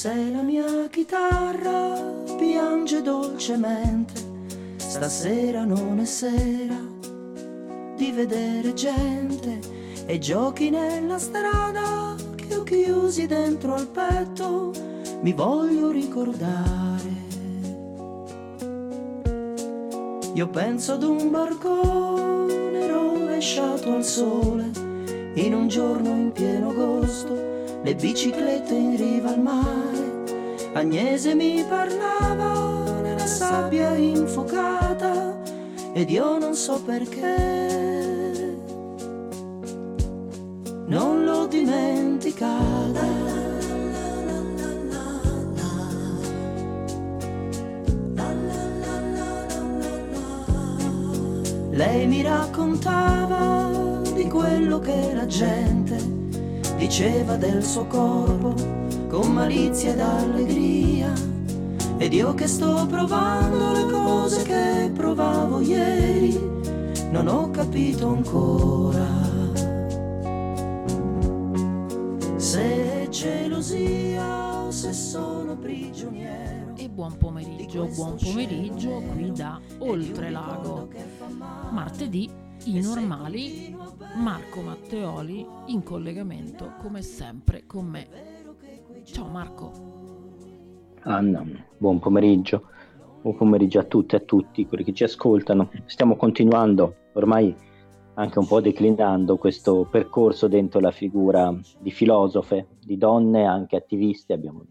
Se la mia chitarra piange dolcemente, stasera non è sera di vedere gente e giochi nella strada che ho chiusi dentro al petto, mi voglio ricordare. Io penso ad un barcone rovesciato al sole, in un giorno in pieno agosto, le biciclette in riva al mare. Agnese mi parlava nella sabbia infuocata ed io non so perché non l'ho dimenticata. Lei mi raccontava di quello che la gente diceva del suo corpo con malizia ed allegria, ed io che sto provando le cose che provavo ieri non ho capito ancora se è gelosia o se sono prigioniero. E buon pomeriggio qui da Oltrelago. Martedì, i normali, Marco Matteoli in collegamento come sempre con me. Ciao Marco. Anna, buon pomeriggio a tutte e a tutti quelli che ci ascoltano. Stiamo continuando, ormai anche un po' declinando questo percorso dentro la figura di filosofe, di donne, anche attiviste. Abbiamo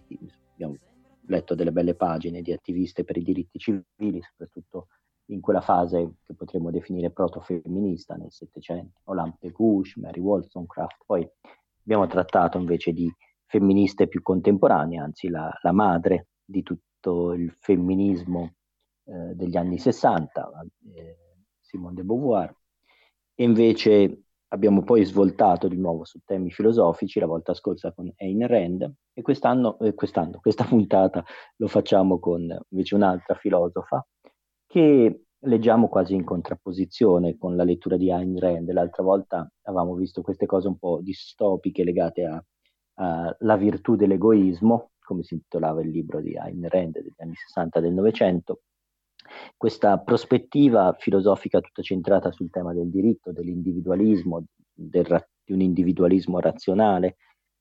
letto delle belle pagine di attiviste per i diritti civili, soprattutto in quella fase che potremmo definire protofemminista nel Settecento, Olympe de Gouges, Mary Wollstonecraft. Poi abbiamo trattato invece di femministe più contemporanee, anzi la madre di tutto il femminismo degli anni 60, Simone de Beauvoir, e invece abbiamo poi svoltato di nuovo su temi filosofici, la volta scorsa con Ayn Rand, e questa puntata lo facciamo con invece un'altra filosofa che leggiamo quasi in contrapposizione con la lettura di Ayn Rand. L'altra volta avevamo visto queste cose un po' distopiche legate alla virtù dell'egoismo, come si intitolava il libro di Ayn Rand degli anni 60 del Novecento. Questa prospettiva filosofica tutta centrata sul tema del diritto, dell'individualismo, di un individualismo razionale,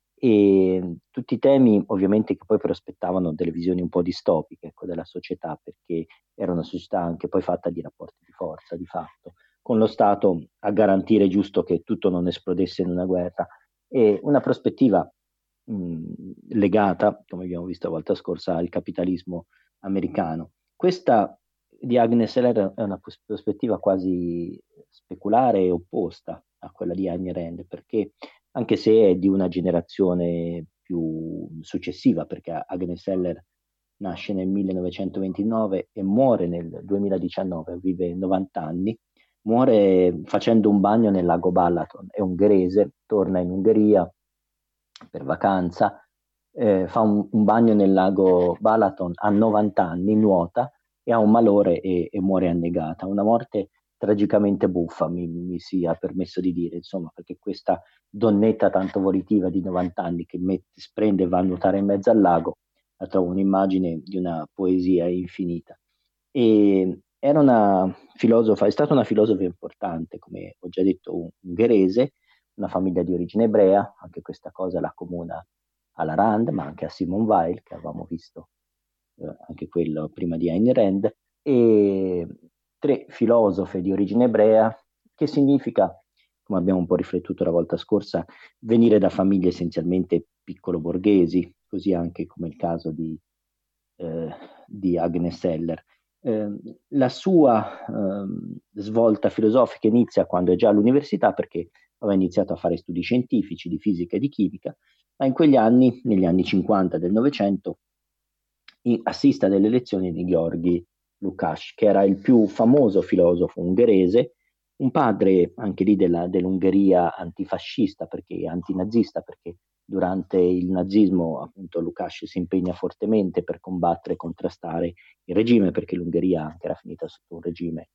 e tutti temi ovviamente che poi prospettavano delle visioni un po' distopiche, ecco, della società, perché era una società anche poi fatta di rapporti di forza, di fatto, con lo Stato a garantire giusto che tutto non esplodesse in una guerra, e una prospettiva legata, come abbiamo visto la volta scorsa, al capitalismo americano. Questa di Agnes Heller è una prospettiva quasi speculare e opposta a quella di Ayn Rand, perché anche se è di una generazione più successiva, perché Agnes Heller nasce nel 1929 e muore nel 2019, vive 90 anni, muore facendo un bagno nel lago Balaton, è ungherese, torna in Ungheria per vacanza, fa un bagno nel lago Balaton a 90 anni, nuota, e ha un malore e muore annegata. Una morte tragicamente buffa, mi sia permesso di dire, insomma, perché questa donnetta tanto volitiva di 90 anni che sprende e va a nuotare in mezzo al lago, la trovo un'immagine di una poesia infinita. E era una filosofa, è stata una filosofa importante, come ho già detto, ungherese, una famiglia di origine ebrea, anche questa cosa la accomuna alla Rand, ma anche a Simone Weil, che avevamo visto anche quello prima di Ayn Rand, e 3 filosofe di origine ebrea, che significa, come abbiamo un po' riflettuto la volta scorsa, venire da famiglie essenzialmente piccolo-borghesi, così anche come il caso di Agnes Heller. La sua svolta filosofica inizia quando è già all'università, perché aveva iniziato a fare studi scientifici di fisica e di chimica, ma in quegli anni, negli anni 50 del Novecento, assiste a delle lezioni di Gheorghi Lukács, che era il più famoso filosofo ungherese, un padre anche lì dell'Ungheria antifascista, perché antinazista, perché durante il nazismo appunto Lukács si impegna fortemente per combattere e contrastare il regime, perché l'Ungheria anche era finita sotto un regime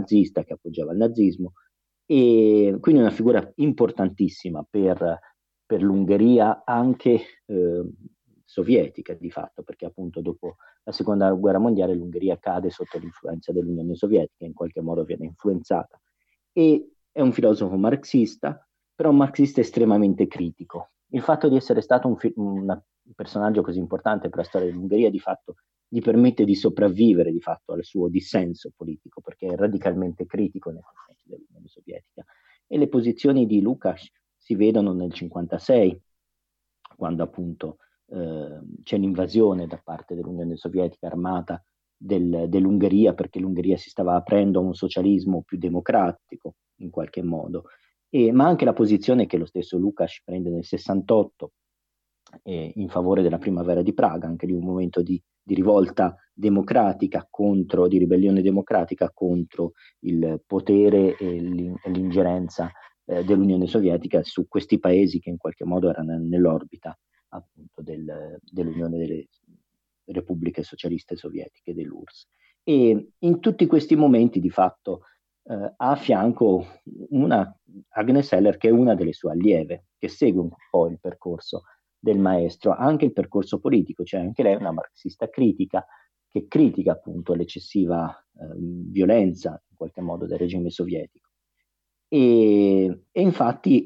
filonazista che appoggiava il nazismo, e quindi una figura importantissima per per l'Ungheria anche sovietica di fatto, perché appunto dopo la seconda guerra mondiale l'Ungheria cade sotto l'influenza dell'Unione Sovietica, in qualche modo viene influenzata. E è un filosofo marxista, però un marxista estremamente critico. Il fatto di essere stato un personaggio così importante per la storia dell'Ungheria di fatto gli permette di sopravvivere di fatto al suo dissenso politico, perché è radicalmente critico nei confronti dell'Unione Sovietica. E le posizioni di Lukács si vedono nel 1956, quando appunto c'è l'invasione da parte dell'Unione Sovietica armata dell'Ungheria, perché l'Ungheria si stava aprendo a un socialismo più democratico in qualche modo, ma anche la posizione che lo stesso Lukács prende nel 68 in favore della primavera di Praga, anche di un momento di rivolta democratica di ribellione democratica contro il potere e l'ingerenza dell'Unione Sovietica su questi paesi che in qualche modo erano nell'orbita appunto dell'Unione delle Repubbliche Socialiste Sovietiche, dell'URSS. E in tutti questi momenti di fatto ha a fianco Agnes Heller, che è una delle sue allieve, che segue un po' il percorso del maestro, anche il percorso politico, cioè anche lei è una marxista critica, che critica appunto l'eccessiva violenza in qualche modo del regime sovietico. E infatti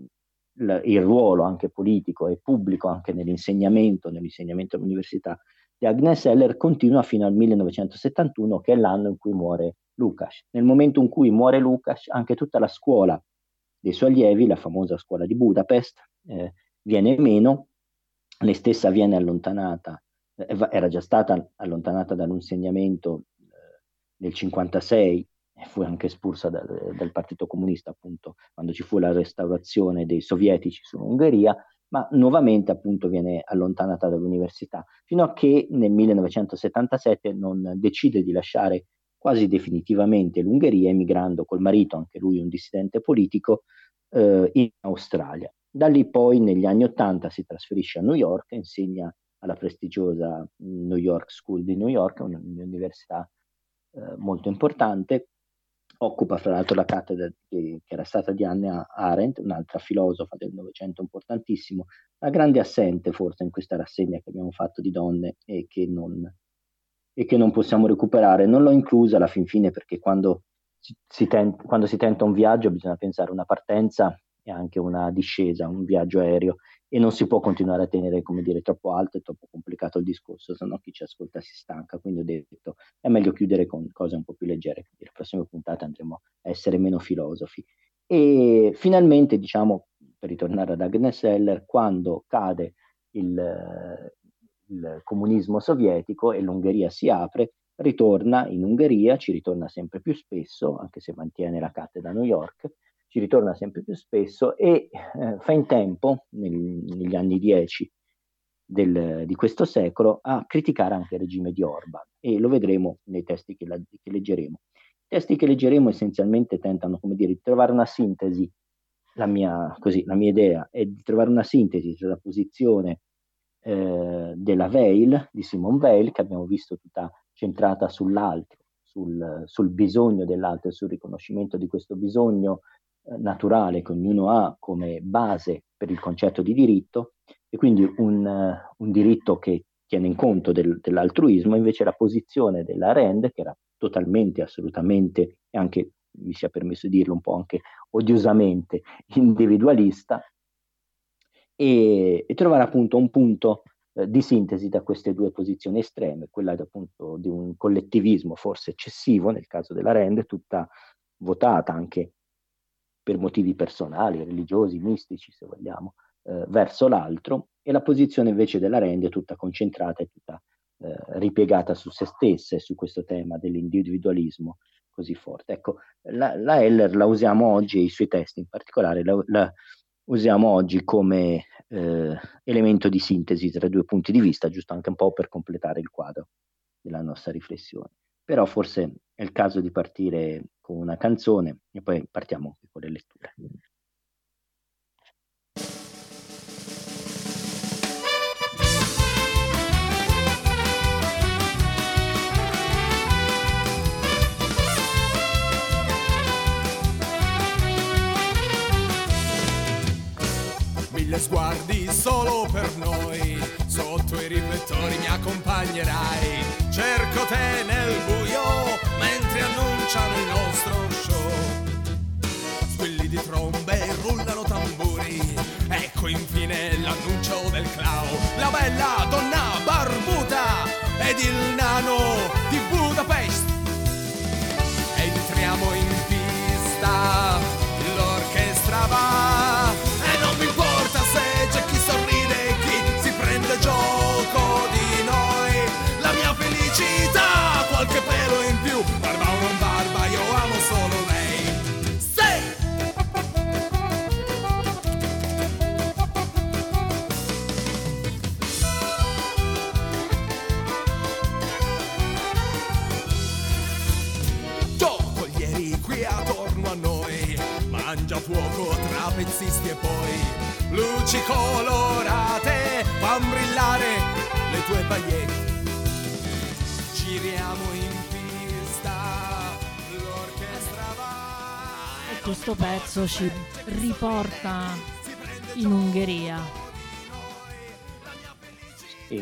il ruolo anche politico e pubblico anche nell'insegnamento all'università di Agnes Heller continua fino al 1971, che è l'anno in cui muore Lukács. Nel momento in cui muore Lukács, anche tutta la scuola dei suoi allievi, la famosa scuola di Budapest, viene meno. Lei stessa viene allontanata, era già stata allontanata dall'insegnamento nel 1956, e fu anche espulsa dal Partito Comunista appunto quando ci fu la restaurazione dei sovietici sull'Ungheria, ma nuovamente appunto viene allontanata dall'università, fino a che nel 1977 non decide di lasciare quasi definitivamente l'Ungheria, emigrando col marito, anche lui un dissidente politico, in Australia. Da lì poi negli anni '80 si trasferisce a New York, insegna alla prestigiosa New York School di New York, un'università molto importante. Occupa fra l'altro la cattedra che era stata di Hannah Arendt, un'altra filosofa del Novecento importantissimo, la grande assente forse in questa rassegna che abbiamo fatto di donne e che non possiamo recuperare. Non l'ho inclusa alla fin fine perché quando si tenta un viaggio bisogna pensare una partenza e anche una discesa, un viaggio aereo, e non si può continuare a tenere, come dire, troppo alto e troppo complicato il discorso, se no chi ci ascolta si stanca. Quindi ho detto è meglio chiudere con cose un po' più leggere, quindi le prossime puntate andremo a essere meno filosofi. E finalmente, diciamo, per ritornare ad Agnes Heller, quando cade il comunismo sovietico e l'Ungheria si apre, ritorna in Ungheria, ci ritorna sempre più spesso, anche se mantiene la cattedra a New York, ci ritorna sempre più spesso e fa in tempo, negli anni 10 di questo secolo, a criticare anche il regime di Orban, e lo vedremo nei testi che leggeremo. I testi che leggeremo essenzialmente tentano, come dire, di trovare una sintesi. La mia idea è di trovare una sintesi tra la posizione della Weil, di Simone Weil, che abbiamo visto tutta centrata sull'altro, sul bisogno dell'altro e sul riconoscimento di questo bisogno naturale che ognuno ha come base per il concetto di diritto, e quindi un diritto che tiene in conto dell'altruismo. Invece la posizione della Arendt, che era totalmente, assolutamente, e anche, mi sia permesso di dirlo un po' anche odiosamente, individualista, e trovare appunto un punto di sintesi da queste due posizioni estreme, quella appunto di un collettivismo forse eccessivo nel caso della Arendt, tutta votata anche per motivi personali, religiosi, mistici se vogliamo, verso l'altro, e la posizione invece della Arendt è tutta concentrata e tutta ripiegata su se stessa e su questo tema dell'individualismo così forte. Ecco, la Heller la usiamo oggi, e i suoi testi in particolare la usiamo oggi come elemento di sintesi tra i due punti di vista, giusto anche un po' per completare il quadro della nostra riflessione. Però forse è il caso di partire con una canzone e poi partiamo anche con le letture. mille sguardi solo per noi, sotto i riflettori mi accompagnerai. Cerco te nel buio mentre annunciano il nostro show. Squilli di trombe, rullano tamburi, ecco infine l'annuncio del clown. La bella donna barbuta ed il nano di Budapest. Ed entriamo in pista, l'orchestra va. E non mi importa se c'è chi sorride e chi si prende gioco di noi. La mia felicità, qualche pelo in più, barba o non barba, io amo solo lei. Sei! Toglieri qui attorno a noi, mangia fuoco tra pezzisti e poi luci colorate fan brillare le tue pagliette. Giriamo in pista, l'orchestra va. E questo pezzo ci riporta in Ungheria. Sì,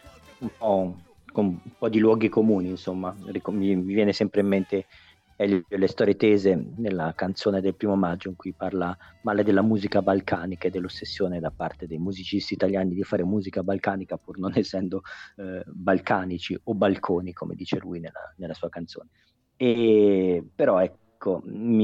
con un po' di luoghi comuni, insomma. Mi viene sempre in mente le storie tese nella canzone del 1° maggio, in cui parla male della musica balcanica e dell'ossessione da parte dei musicisti italiani di fare musica balcanica pur non essendo balcanici o balconi, come dice lui nella sua canzone. Però ecco,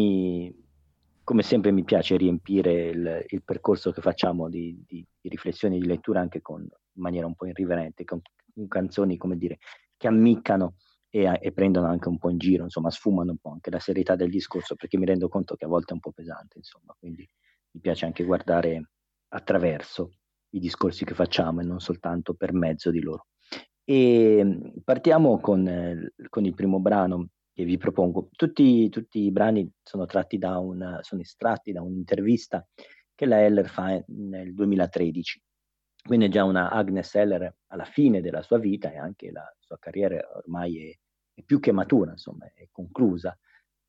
come sempre mi piace riempire il percorso che facciamo di riflessioni e di lettura anche in maniera un po' irriverente, con canzoni, come dire, che ammiccano e prendono anche un po' in giro, insomma, sfumano un po' anche la serietà del discorso, perché mi rendo conto che a volte è un po' pesante, insomma, quindi mi piace anche guardare attraverso i discorsi che facciamo e non soltanto per mezzo di loro. E partiamo con il primo brano che vi propongo. Tutti i brani sono estratti da un'intervista che la Heller fa nel 2013. Quindi è già una Agnes Heller alla fine della sua vita, e anche la sua carriera ormai è più che matura, insomma, è conclusa.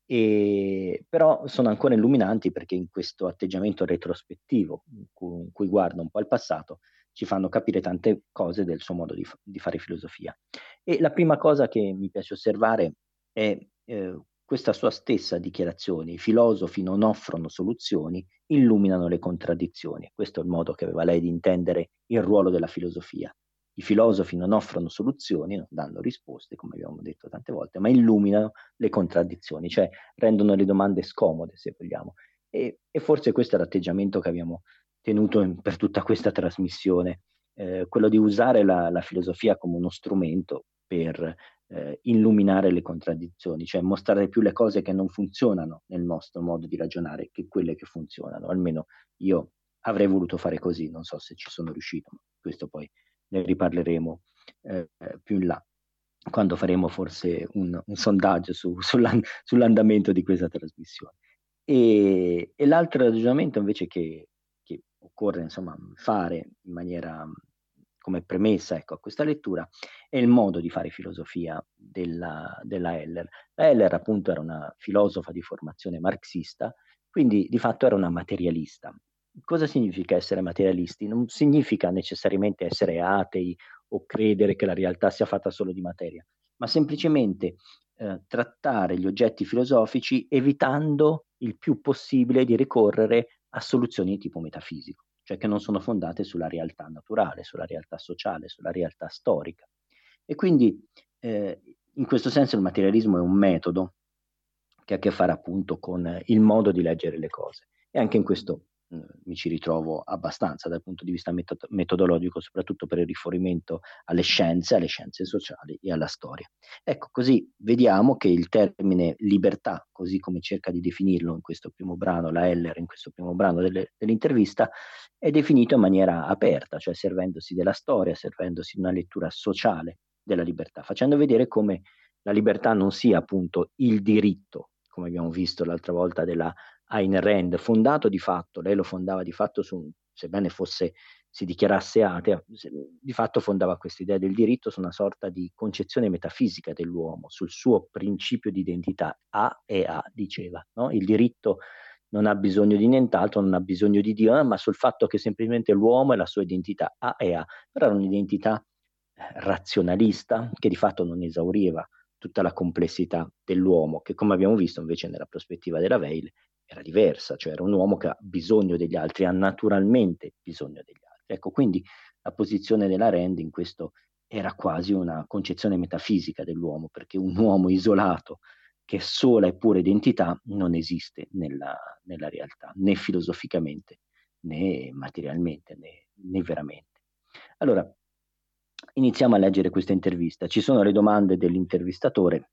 Però sono ancora illuminanti, perché in questo atteggiamento retrospettivo, in cui guarda un po' al passato, ci fanno capire tante cose del suo modo di fare filosofia. E la prima cosa che mi piace osservare è questa sua stessa dichiarazione: i filosofi non offrono soluzioni, illuminano le contraddizioni. Questo è il modo che aveva lei di intendere il ruolo della filosofia. I filosofi non offrono soluzioni, non danno risposte, come abbiamo detto tante volte, ma illuminano le contraddizioni, cioè rendono le domande scomode, se vogliamo. E forse questo è l'atteggiamento che abbiamo tenuto per tutta questa trasmissione, quello di usare la filosofia come uno strumento per illuminare le contraddizioni, cioè mostrare più le cose che non funzionano nel nostro modo di ragionare che quelle che funzionano. Almeno io avrei voluto fare così, non so se ci sono riuscito, ma questo poi ne riparleremo più in là, quando faremo forse un sondaggio sull'andamento di questa trasmissione. E l'altro ragionamento invece che occorre, insomma, fare in maniera, come premessa, ecco, a questa lettura, è il modo di fare filosofia della Heller. La Heller appunto era una filosofa di formazione marxista, quindi di fatto era una materialista. Cosa significa essere materialisti? Non significa necessariamente essere atei o credere che la realtà sia fatta solo di materia, ma semplicemente trattare gli oggetti filosofici evitando il più possibile di ricorrere a soluzioni di tipo metafisico, cioè che non sono fondate sulla realtà naturale, sulla realtà sociale, sulla realtà storica. E quindi in questo senso il materialismo è un metodo che ha a che fare appunto con il modo di leggere le cose. E anche in questo mi ci ritrovo abbastanza dal punto di vista metodologico, soprattutto per il riferimento alle scienze sociali e alla storia. Ecco, così vediamo che il termine libertà, così come cerca di definirlo in questo primo brano la Heller, in questo primo brano dell'intervista, è definito in maniera aperta, cioè servendosi della storia, servendosi di una lettura sociale della libertà, facendo vedere come la libertà non sia appunto il diritto, come abbiamo visto l'altra volta della Ayn Rand, fondato di fatto, lei lo fondava di fatto sebbene si dichiarasse atea, di fatto fondava questa idea del diritto su una sorta di concezione metafisica dell'uomo, sul suo principio di identità. A e A, diceva, no? Il diritto non ha bisogno di nient'altro, non ha bisogno di Dio, ma sul fatto che semplicemente l'uomo e la sua identità A e A, però era un'identità razionalista che di fatto non esauriva tutta la complessità dell'uomo, che come abbiamo visto invece nella prospettiva della Weil era diversa, cioè era un uomo che ha bisogno degli altri, ha naturalmente bisogno degli altri. Ecco, quindi la posizione della Rand in questo era quasi una concezione metafisica dell'uomo, perché un uomo isolato che è sola e pura identità non esiste nella realtà, né filosoficamente, né materialmente, né veramente. Allora, iniziamo a leggere questa intervista. Ci sono le domande dell'intervistatore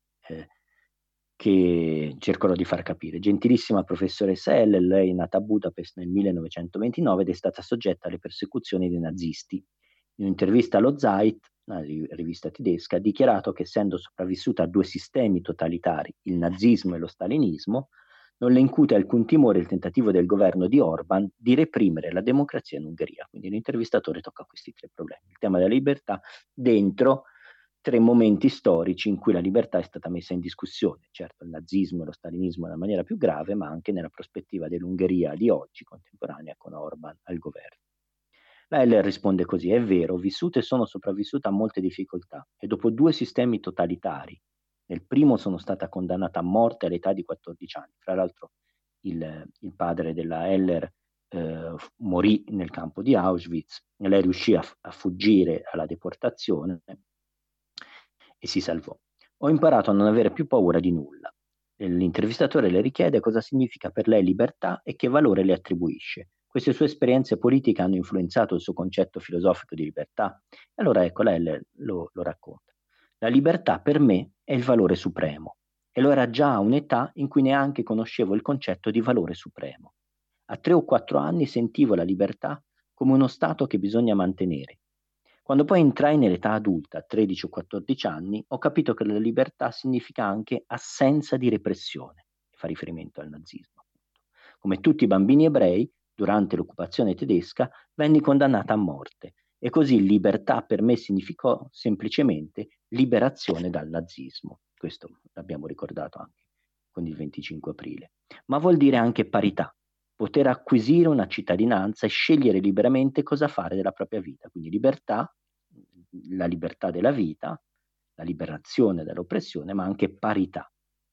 che cercherò di far capire. Gentilissima professoressa Heller, lei è nata a Budapest nel 1929 ed è stata soggetta alle persecuzioni dei nazisti. In un'intervista allo Zeit, una rivista tedesca, ha dichiarato che essendo sopravvissuta a 2 sistemi totalitari, il nazismo e lo stalinismo, non le incute alcun timore il tentativo del governo di Orban di reprimere la democrazia in Ungheria. Quindi l'intervistatore tocca questi 3 problemi. Il tema della libertà dentro 3 momenti storici in cui la libertà è stata messa in discussione. Certo, il nazismo e lo stalinismo nella maniera più grave, ma anche nella prospettiva dell'Ungheria di oggi, contemporanea con Orban al governo. La Heller risponde così: è vero, ho vissuto e sono sopravvissuta a molte difficoltà e dopo 2 sistemi totalitari, nel primo sono stata condannata a morte all'età di 14 anni, fra l'altro il padre della Heller morì nel campo di Auschwitz, lei riuscì a fuggire alla deportazione e si salvò. Ho imparato a non avere più paura di nulla. L'intervistatore le richiede cosa significa per lei libertà e che valore le attribuisce. Queste sue esperienze politiche hanno influenzato il suo concetto filosofico di libertà? Allora ecco, lei lo racconta. La libertà per me è il valore supremo e lo era già a un'età in cui neanche conoscevo il concetto di valore supremo. A 3 o 4 anni sentivo la libertà come uno stato che bisogna mantenere. Quando poi entrai nell'età adulta, a 13 o 14 anni, ho capito che la libertà significa anche assenza di repressione, fa riferimento al nazismo. Come tutti i bambini ebrei, durante l'occupazione tedesca, venni condannata a morte e così libertà per me significò semplicemente liberazione dal nazismo. Questo l'abbiamo ricordato anche con il 25 aprile. Ma vuol dire anche parità, poter acquisire una cittadinanza e scegliere liberamente cosa fare della propria vita. Quindi libertà, la libertà della vita, la liberazione dall'oppressione, ma anche parità.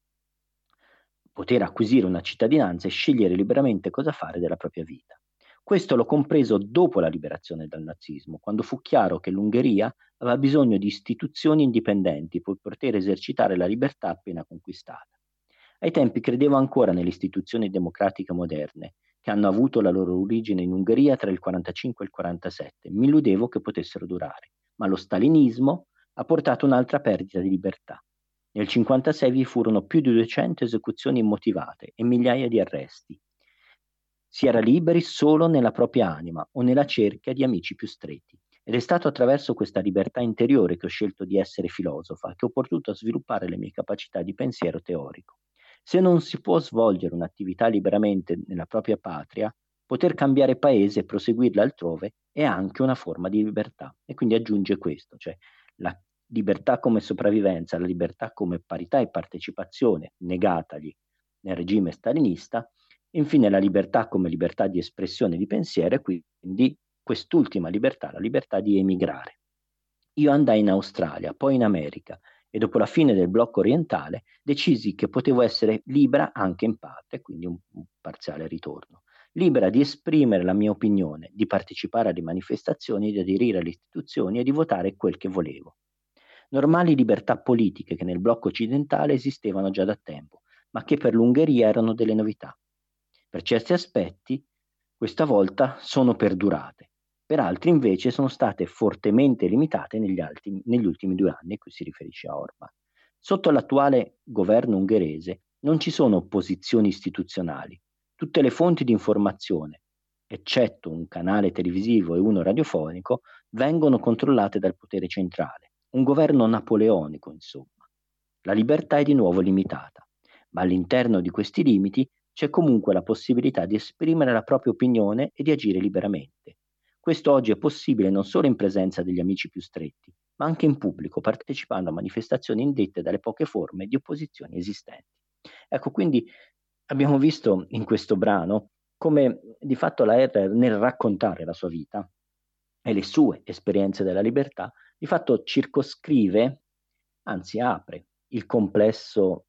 Poter acquisire una cittadinanza e scegliere liberamente cosa fare della propria vita. Questo l'ho compreso dopo la liberazione dal nazismo, quando fu chiaro che l'Ungheria aveva bisogno di istituzioni indipendenti per poter esercitare la libertà appena conquistata. Ai tempi credevo ancora nelle istituzioni democratiche moderne, che hanno avuto la loro origine in Ungheria tra il 45 e il 47. Mi illudevo che potessero durare, ma lo stalinismo ha portato un'altra perdita di libertà. Nel 1956 vi furono più di 200 esecuzioni immotivate e migliaia di arresti. Si era liberi solo nella propria anima o nella cerchia di amici più stretti. Ed è stato attraverso questa libertà interiore che ho scelto di essere filosofa, che ho potuto sviluppare le mie capacità di pensiero teorico. Se non si può svolgere un'attività liberamente nella propria patria, poter cambiare paese e proseguirla altrove è anche una forma di libertà. E quindi aggiunge questo, cioè la libertà come sopravvivenza, la libertà come parità e partecipazione negatagli nel regime stalinista, infine la libertà come libertà di espressione di pensiero e quindi quest'ultima libertà, la libertà di emigrare. Io andai in Australia, poi in America e dopo la fine del blocco orientale decisi che potevo essere libera anche in parte, quindi un parziale ritorno, libera di esprimere la mia opinione, di partecipare alle manifestazioni, di aderire alle istituzioni e di votare quel che volevo. Normali libertà politiche che nel blocco occidentale esistevano già da tempo, ma che per l'Ungheria erano delle novità. Per certi aspetti, questa volta sono perdurate. Per altri invece sono state fortemente limitate negli ultimi 2 anni, qui si riferisce a Orban. Sotto l'attuale governo ungherese non ci sono opposizioni istituzionali. Tutte le fonti di informazione, eccetto un canale televisivo e uno radiofonico, vengono controllate dal potere centrale. Un governo napoleonico, insomma. La libertà è di nuovo limitata, ma all'interno di questi limiti c'è comunque la possibilità di esprimere la propria opinione e di agire liberamente. Questo oggi è possibile non solo in presenza degli amici più stretti, ma anche in pubblico, partecipando a manifestazioni indette dalle poche forme di opposizione esistenti. Ecco, quindi abbiamo visto in questo brano come di fatto la R nel raccontare la sua vita e le sue esperienze della libertà, di fatto circoscrive, anzi apre il complesso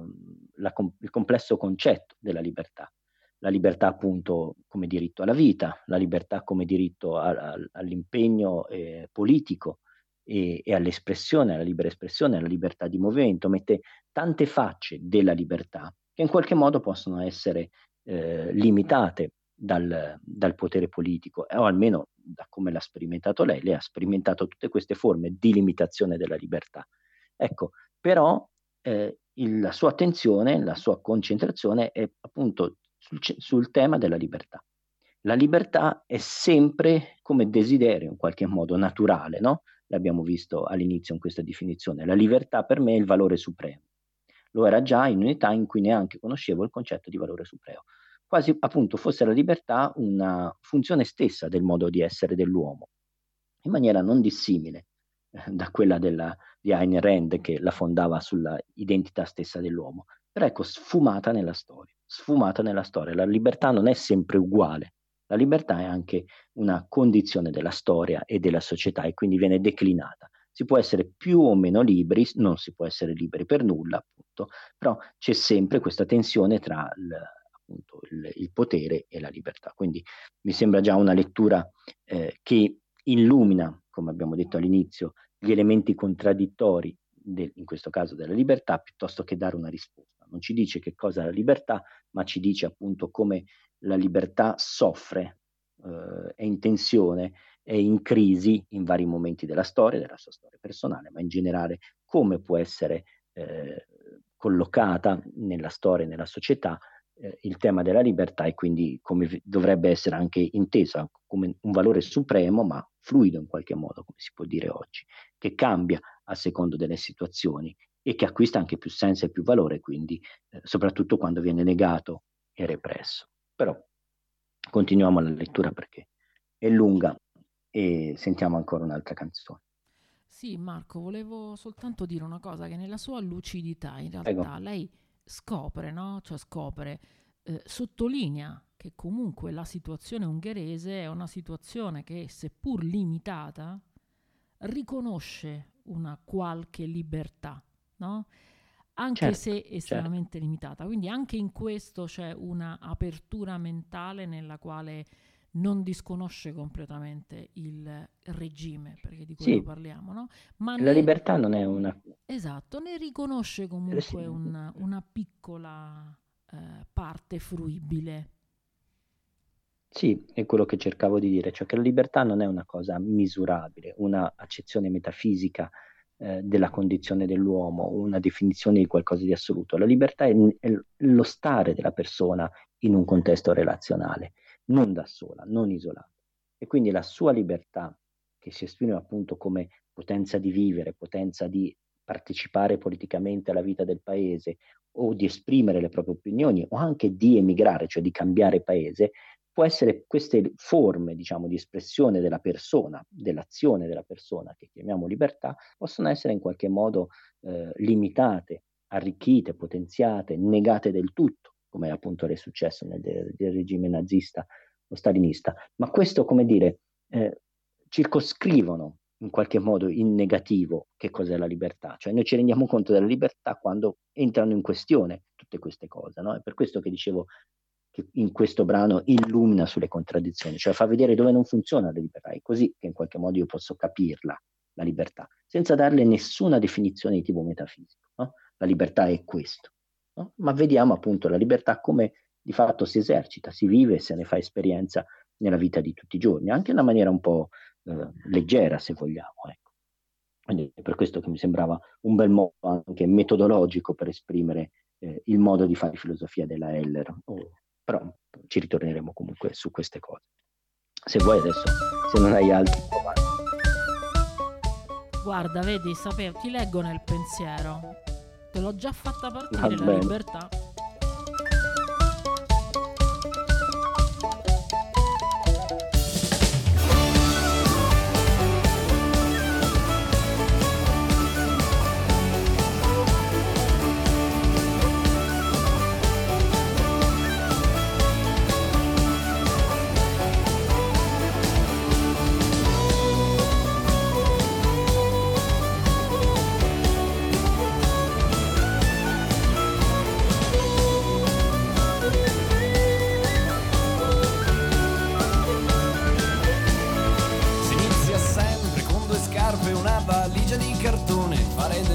concetto della libertà. La libertà appunto come diritto alla vita, la libertà come diritto all'impegno politico e all'espressione, alla libera espressione, alla libertà di movimento, mette tante facce della libertà che in qualche modo possono essere limitate dal potere politico, o almeno da come l'ha sperimentato lei ha sperimentato tutte queste forme di limitazione della libertà. Ecco, però la sua attenzione, la sua concentrazione è appunto sul tema della libertà. La libertà è sempre come desiderio in qualche modo naturale, no? L'abbiamo visto all'inizio in questa definizione. La libertà per me è il valore supremo. Lo era già in un'età in cui neanche conoscevo il concetto di valore supremo. Quasi appunto fosse la libertà una funzione stessa del modo di essere dell'uomo, in maniera non dissimile da quella di Ayn Rand, che la fondava sulla identità stessa dell'uomo, però ecco, sfumata nella storia. La libertà non è sempre uguale, la libertà è anche una condizione della storia e della società e quindi viene declinata. Si può essere più o meno liberi, non si può essere liberi per nulla, appunto, però c'è sempre questa tensione tra il potere e la libertà. Quindi mi sembra già una lettura che illumina, come abbiamo detto all'inizio, gli elementi contraddittori, in questo caso della libertà, piuttosto che dare una risposta. Non ci dice che cosa è la libertà, ma ci dice appunto come la libertà soffre, è in tensione, è in crisi in vari momenti della storia storia personale, ma in generale come può essere collocata nella storia e nella società il tema della libertà, e quindi come dovrebbe essere anche intesa come un valore supremo, ma fluido in qualche modo, come si può dire oggi, che cambia a secondo delle situazioni e che acquista anche più senso e più valore, quindi soprattutto quando viene negato e represso. Però continuiamo la lettura perché è lunga e sentiamo ancora un'altra canzone. Sì, Marco, volevo soltanto dire una cosa, che nella sua lucidità in realtà lei scopre, no? Cioè sottolinea che comunque la situazione ungherese è una situazione che, seppur limitata, riconosce una qualche libertà, no? Anche se estremamente limitata. Quindi anche in questo c'è una apertura mentale nella quale non disconosce completamente il regime, perché di quello parliamo, no? Ma la libertà non è una... Esatto, ne riconosce comunque una piccola parte fruibile. Sì, è quello che cercavo di dire, cioè che la libertà non è una cosa misurabile, una accezione metafisica della condizione dell'uomo, una definizione di qualcosa di assoluto. La libertà è lo stare della persona in un contesto relazionale, non da sola, non isolata. E quindi la sua libertà, che si esprime appunto come potenza di vivere, potenza di partecipare politicamente alla vita del paese, o di esprimere le proprie opinioni, o anche di emigrare, cioè di cambiare paese, può essere queste forme, diciamo, di espressione della persona, dell'azione della persona, che chiamiamo libertà, possono essere in qualche modo limitate, arricchite, potenziate, negate del tutto, come appunto è successo del regime nazista o stalinista. Ma questo, come dire, circoscrivono in qualche modo in negativo che cos'è la libertà. Cioè noi ci rendiamo conto della libertà quando entrano in questione tutte queste cose, no? È per questo che dicevo che in questo brano illumina sulle contraddizioni, cioè fa vedere dove non funziona la libertà, è così che in qualche modo io posso capirla, la libertà, senza darle nessuna definizione di tipo metafisico, no? La libertà è questo, no? Ma vediamo appunto la libertà come di fatto si esercita, si vive, se ne fa esperienza nella vita di tutti i giorni, anche in una maniera un po' leggera, se vogliamo, ecco. Quindi è per questo che mi sembrava un bel modo anche metodologico per esprimere il modo di fare filosofia della Heller. Però ci ritorneremo comunque su queste cose. Se vuoi adesso, se non hai altri, guarda, vedi, sapevo, ti leggo nel pensiero, te l'ho già fatta partire la libertà.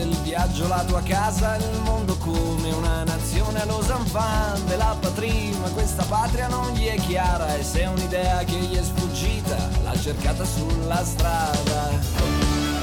il viaggio, la tua casa, il mondo come una nazione allo zanfan della patria, ma questa patria non gli è chiara, e se è un'idea che gli è sfuggita, l'ha cercata sulla strada.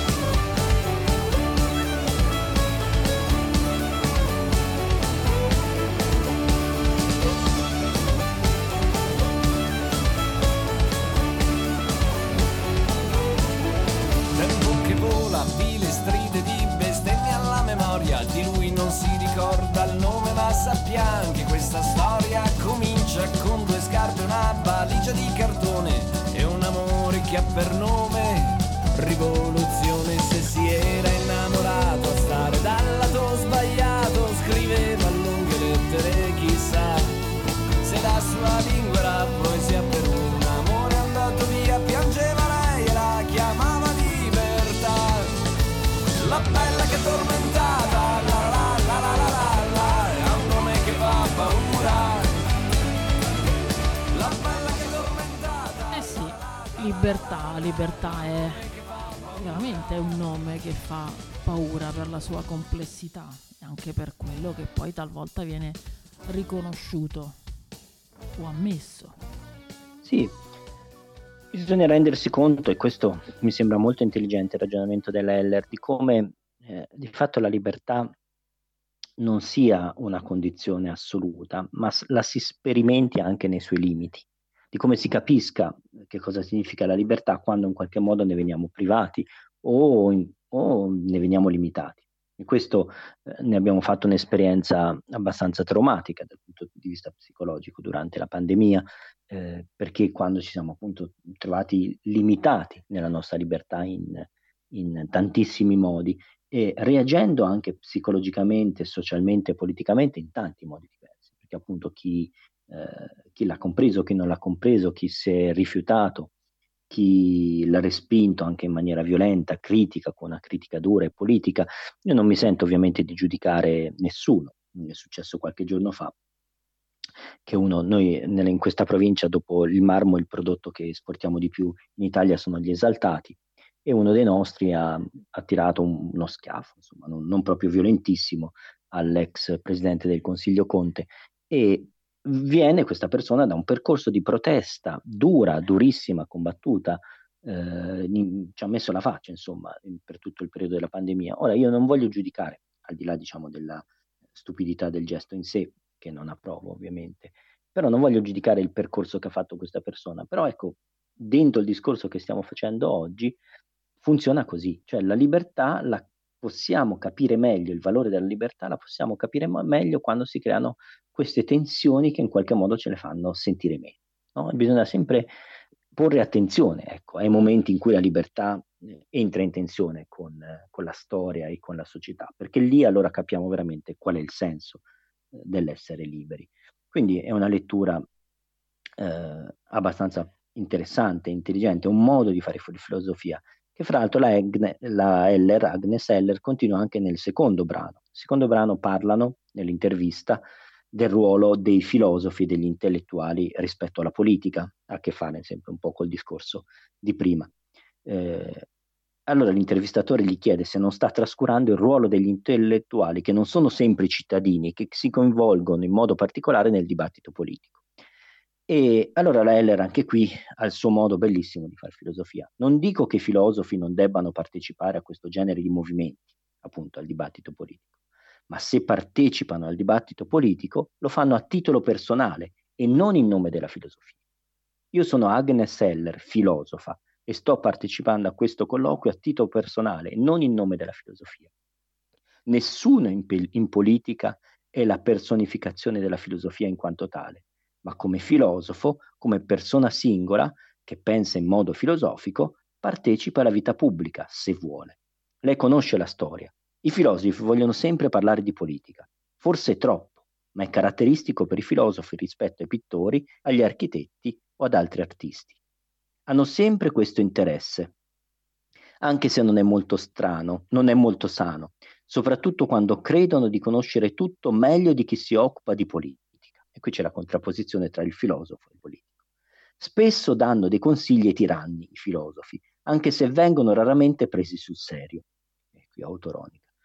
Vile stride di bestemmie alla memoria, di lui non si ricorda il nome, ma sappiamo che questa storia comincia con due scarpe, una valigia di cartone e un amore che ha per nome rivoluzione. Se si era innamorato a stare dal lato sbagliato, scriveva lunghe lettere, chissà se la sua lingua era poesia. Per un amore andato via piangeva lei e la chiamava la bella che è tormentata, la la la la la la la, ha un nome che fa paura. La bella che è tormentata. Eh sì, libertà è veramente un nome che fa paura per la sua complessità e anche per quello che poi talvolta viene riconosciuto o ammesso. Sì. Bisogna rendersi conto, e questo mi sembra molto intelligente il ragionamento della Heller, di come di fatto la libertà non sia una condizione assoluta, ma la si sperimenti anche nei suoi limiti, di come si capisca che cosa significa la libertà quando in qualche modo ne veniamo privati o ne veniamo limitati. In questo ne abbiamo fatto un'esperienza abbastanza traumatica dal punto di vista psicologico durante la pandemia, perché quando ci siamo appunto trovati limitati nella nostra libertà in tantissimi modi e reagendo anche psicologicamente, socialmente, politicamente in tanti modi diversi, perché appunto chi l'ha compreso, chi non l'ha compreso, chi si è rifiutato, chi l'ha respinto anche in maniera violenta, critica, con una critica dura e politica. Io non mi sento ovviamente di giudicare nessuno. Mi è successo qualche giorno fa che noi in questa provincia, dopo il marmo, il prodotto che esportiamo di più in Italia sono gli esaltati, e uno dei nostri ha tirato uno schiaffo, insomma, non proprio violentissimo, all'ex presidente del Consiglio Conte, e viene questa persona da un percorso di protesta dura, durissima, combattuta, ci ha messo la faccia, insomma, per tutto il periodo della pandemia. Ora, io non voglio giudicare, al di là, diciamo, della stupidità del gesto in sé, che non approvo ovviamente, però non voglio giudicare il percorso che ha fatto questa persona. Però ecco, dentro il discorso che stiamo facendo oggi, funziona così, cioè la libertà la possiamo capire meglio, il valore della libertà la possiamo capire meglio quando si creano queste tensioni che in qualche modo ce le fanno sentire meno, no? Bisogna sempre porre attenzione, ecco, ai momenti in cui la libertà entra in tensione con la storia e con la società, perché lì allora capiamo veramente qual è il senso dell'essere liberi. Quindi è una lettura abbastanza interessante, intelligente, un modo di fare filosofia, che fra l'altro Agnes Heller continua anche nel secondo brano. Nel secondo brano parlano, nell'intervista, del ruolo dei filosofi e degli intellettuali rispetto alla politica, a che fare sempre un po' col discorso di prima. Allora l'intervistatore gli chiede se non sta trascurando il ruolo degli intellettuali, che non sono sempre cittadini, che si coinvolgono in modo particolare nel dibattito politico. E allora la Heller anche qui ha il suo modo bellissimo di fare filosofia. Non dico che i filosofi non debbano partecipare a questo genere di movimenti, appunto al dibattito politico, ma se partecipano al dibattito politico lo fanno a titolo personale e non in nome della filosofia. Io sono Agnes Heller, filosofa, e sto partecipando a questo colloquio a titolo personale e non in nome della filosofia. Nessuno in politica è la personificazione della filosofia in quanto tale, ma come filosofo, come persona singola che pensa in modo filosofico, partecipa alla vita pubblica, se vuole. Lei conosce la storia. I filosofi vogliono sempre parlare di politica, forse troppo, ma è caratteristico per i filosofi rispetto ai pittori, agli architetti o ad altri artisti. Hanno sempre questo interesse, anche se non è molto strano, non è molto sano, soprattutto quando credono di conoscere tutto meglio di chi si occupa di politica. E qui c'è la contrapposizione tra il filosofo e il politico. Spesso danno dei consigli ai tiranni, i filosofi, anche se vengono raramente presi sul serio. E qui autoronica.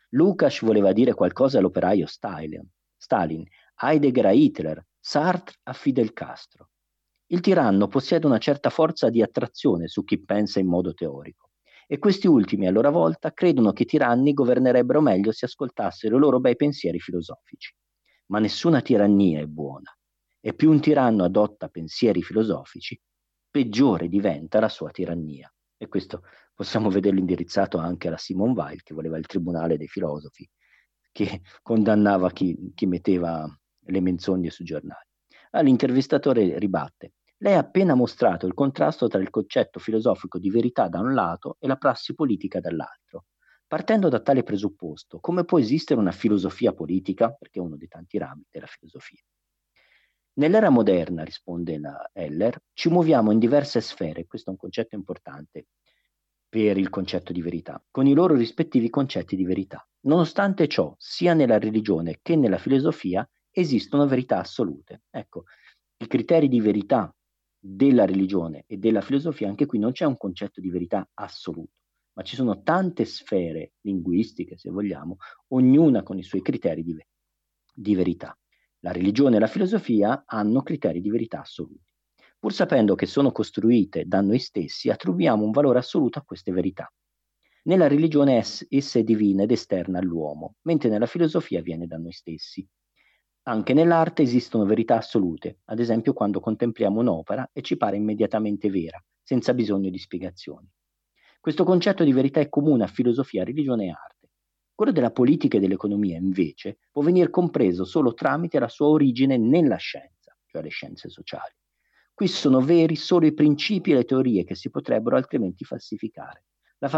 Lukács voleva dire qualcosa all'operaio Stalin, Heidegger a Hitler, Sartre a Fidel Castro. Il tiranno possiede una certa forza di attrazione su chi pensa in modo teorico, e questi ultimi a loro volta credono che i tiranni governerebbero meglio se ascoltassero i loro bei pensieri filosofici. Ma nessuna tirannia è buona, e più un tiranno adotta pensieri filosofici, peggiore diventa la sua tirannia. E questo possiamo vederlo indirizzato anche alla Simone Weil, che voleva il tribunale dei filosofi, che condannava chi metteva le menzogne sui giornali. L'intervistatore ribatte: lei ha appena mostrato il contrasto tra il concetto filosofico di verità da un lato e la prassi politica dall'altro. Partendo da tale presupposto, come può esistere una filosofia politica? Perché è uno dei tanti rami della filosofia. Nell'era moderna, risponde Heller, ci muoviamo in diverse sfere, questo è un concetto importante per il concetto di verità, con i loro rispettivi concetti di verità. Nonostante ciò, sia nella religione che nella filosofia esistono verità assolute. Ecco, i criteri di verità della religione e della filosofia, anche qui non c'è un concetto di verità assoluto, ma ci sono tante sfere linguistiche, se vogliamo, ognuna con i suoi criteri di verità. La religione e la filosofia hanno criteri di verità assoluti. Pur sapendo che sono costruite da noi stessi, attribuiamo un valore assoluto a queste verità. Nella religione essa è divina ed esterna all'uomo, mentre nella filosofia viene da noi stessi. Anche nell'arte esistono verità assolute, ad esempio quando contempliamo un'opera e ci pare immediatamente vera, senza bisogno di spiegazioni. Questo concetto di verità è comune a filosofia, religione e arte. Quello della politica e dell'economia, invece, può venire compreso solo tramite la sua origine nella scienza, cioè le scienze sociali. Qui sono veri solo i principi e le teorie che si potrebbero altrimenti falsificare. La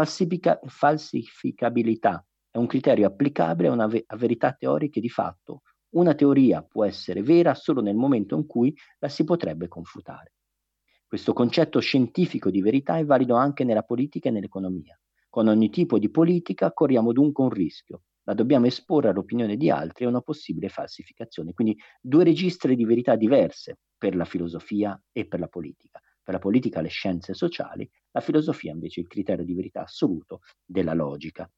falsificabilità è un criterio applicabile a verità teoriche di fatto. Una teoria può essere vera solo nel momento in cui la si potrebbe confutare. Questo concetto scientifico di verità è valido anche nella politica e nell'economia. Con ogni tipo di politica corriamo dunque un rischio: la dobbiamo esporre all'opinione di altri e a una possibile falsificazione. Quindi due registri di verità diverse per la filosofia e per la politica. Per la politica le scienze sociali, la filosofia invece il criterio di verità assoluto della logica.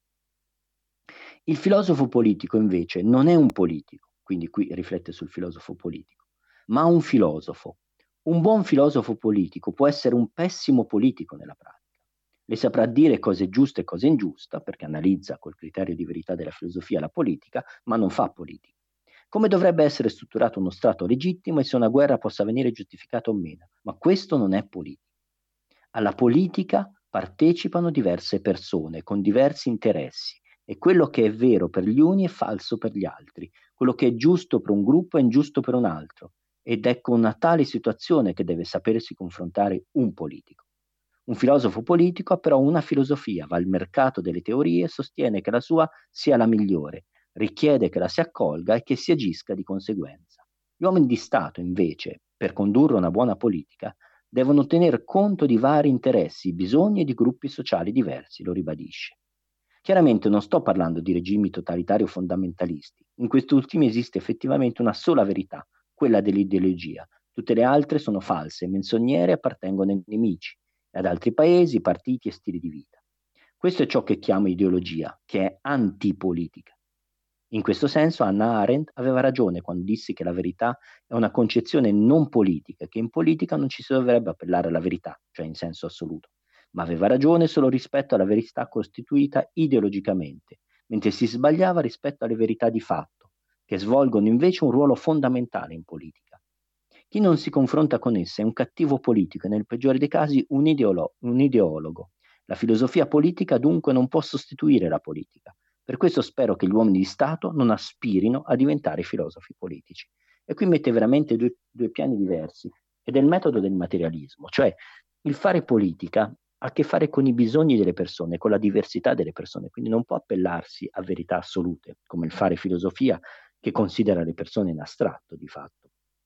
Il filosofo politico invece non è un politico, quindi qui riflette sul filosofo politico, ma un filosofo. Un buon filosofo politico può essere un pessimo politico nella pratica. Le saprà dire cose giuste e cose ingiuste, perché analizza col criterio di verità della filosofia la politica, ma non fa politica. Come dovrebbe essere strutturato uno Stato legittimo e se una guerra possa venire giustificata o meno, ma questo non è politica. Alla politica partecipano diverse persone con diversi interessi e quello che è vero per gli uni è falso per gli altri, quello che è giusto per un gruppo è ingiusto per un altro, ed è con una tale situazione che deve sapersi confrontare un politico. Un filosofo politico ha però una filosofia, va al mercato delle teorie e sostiene che la sua sia la migliore, richiede che la si accolga e che si agisca di conseguenza. Gli uomini di Stato, invece, per condurre una buona politica, devono tener conto di vari interessi, bisogni e di gruppi sociali diversi, lo ribadisce. Chiaramente non sto parlando di regimi totalitari o fondamentalisti. In questi ultimi esiste effettivamente una sola verità, quella dell'ideologia. Tutte le altre sono false, menzognere, appartengono ai nemici, ad altri paesi, partiti e stili di vita. Questo è ciò che chiamo ideologia, che è antipolitica. In questo senso Hannah Arendt aveva ragione quando disse che la verità è una concezione non politica, che in politica non ci si dovrebbe appellare alla verità, cioè in senso assoluto, ma aveva ragione solo rispetto alla verità costituita ideologicamente, mentre si sbagliava rispetto alle verità di fatto, che svolgono invece un ruolo fondamentale in politica. Chi non si confronta con essa è un cattivo politico e nel peggiore dei casi un ideologo. La filosofia politica dunque non può sostituire la politica. Per questo spero che gli uomini di Stato non aspirino a diventare filosofi politici. E qui mette veramente due piani diversi, ed è il metodo del materialismo, cioè il fare politica ha a che fare con i bisogni delle persone, con la diversità delle persone, quindi non può appellarsi a verità assolute, come il fare filosofia che considera le persone in astratto di fatto,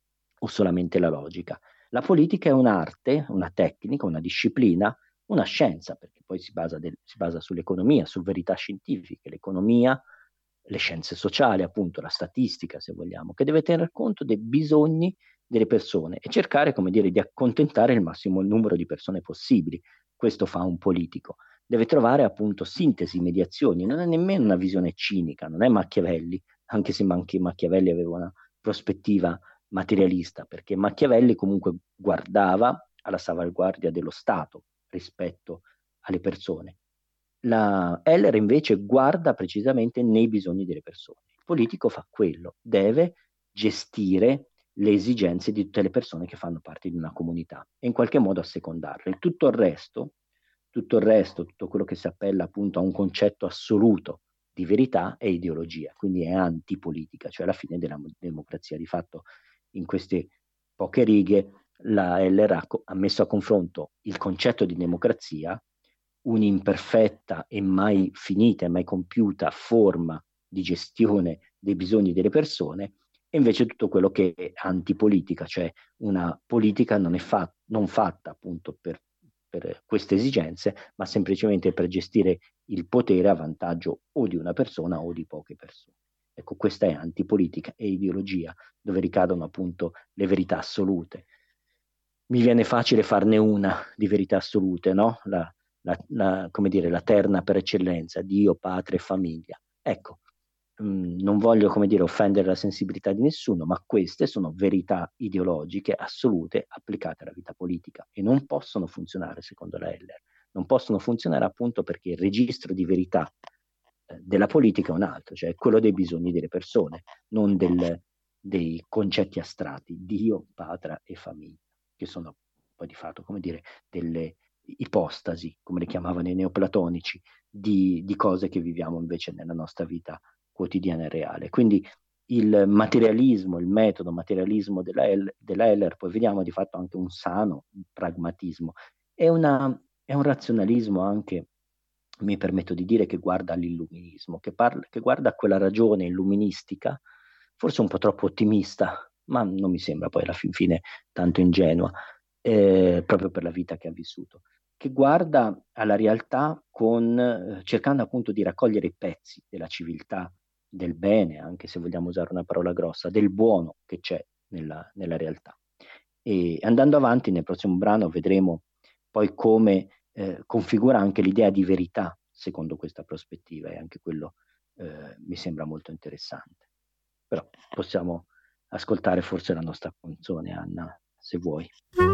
o solamente la logica. La politica è un'arte, una tecnica, una disciplina, una scienza, perché poi si basa sull'economia, su verità scientifiche, l'economia, le scienze sociali, appunto, la statistica, se vogliamo, che deve tener conto dei bisogni delle persone e cercare, come dire, di accontentare il massimo numero di persone possibili. Questo fa un politico. deve trovare appunto sintesi, mediazioni, non è nemmeno una visione cinica, non è Machiavelli, anche se anche Machiavelli aveva una prospettiva materialista, perché Machiavelli comunque guardava alla salvaguardia dello Stato rispetto alle persone. La Heller invece guarda precisamente nei bisogni delle persone. Il politico fa quello, deve gestire le esigenze di tutte le persone che fanno parte di una comunità e in qualche modo assecondarle. Tutto il resto, tutto quello che si appella appunto a un concetto assoluto di verità è ideologia, quindi è antipolitica, cioè la fine della democrazia. Di fatto in queste poche righe la Heller ha messo a confronto il concetto di democrazia, un'imperfetta e mai finita e mai compiuta forma di gestione dei bisogni delle persone, e invece tutto quello che è antipolitica, cioè una politica non fatta appunto per queste esigenze, ma semplicemente per gestire il potere a vantaggio o di una persona o di poche persone. Ecco, questa è antipolitica e ideologia, dove ricadono appunto le verità assolute. Mi viene facile farne una di verità assolute, no? Come dire, la terna per eccellenza, Dio, patria e famiglia. Ecco, non voglio, come dire, offendere la sensibilità di nessuno, ma queste sono verità ideologiche assolute applicate alla vita politica e non possono funzionare, secondo la Heller. Non possono funzionare appunto perché il registro di verità della politica è un altro, cioè quello dei bisogni delle persone, non dei concetti astratti, Dio, patria e famiglia, che sono poi di fatto, come dire, delle ipostasi, come le chiamavano i neoplatonici, di cose che viviamo invece nella nostra vita quotidiana e reale. Quindi il materialismo, il metodo materialismo della Heller, poi vediamo di fatto anche un sano pragmatismo, è un razionalismo anche, mi permetto di dire, che guarda all'illuminismo, che guarda a quella ragione illuministica, forse un po' troppo ottimista, ma non mi sembra poi alla fine tanto ingenua, proprio per la vita che ha vissuto, che guarda alla realtà cercando appunto di raccogliere i pezzi della civiltà, del bene, anche se vogliamo usare una parola grossa, del buono che c'è nella realtà. E andando avanti nel prossimo brano vedremo poi come configura anche l'idea di verità secondo questa prospettiva, e anche quello mi sembra molto interessante. Però possiamo ascoltare forse la nostra canzone, Anna, se vuoi.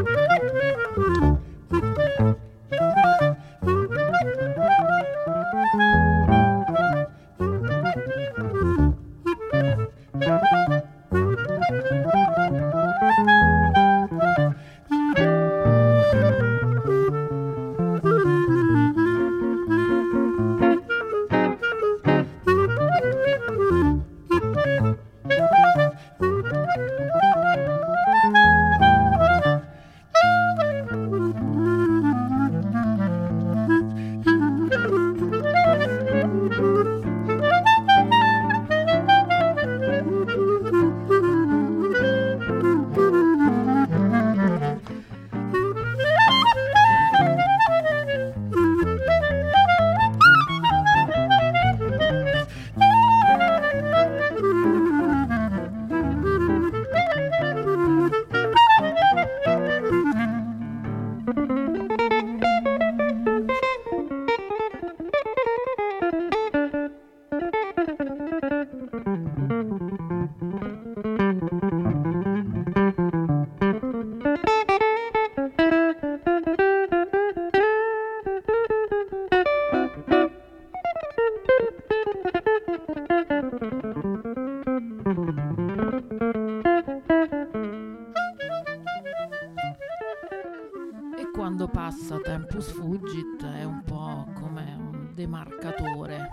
Quando passa Tempus Fugit è un po' come un demarcatore.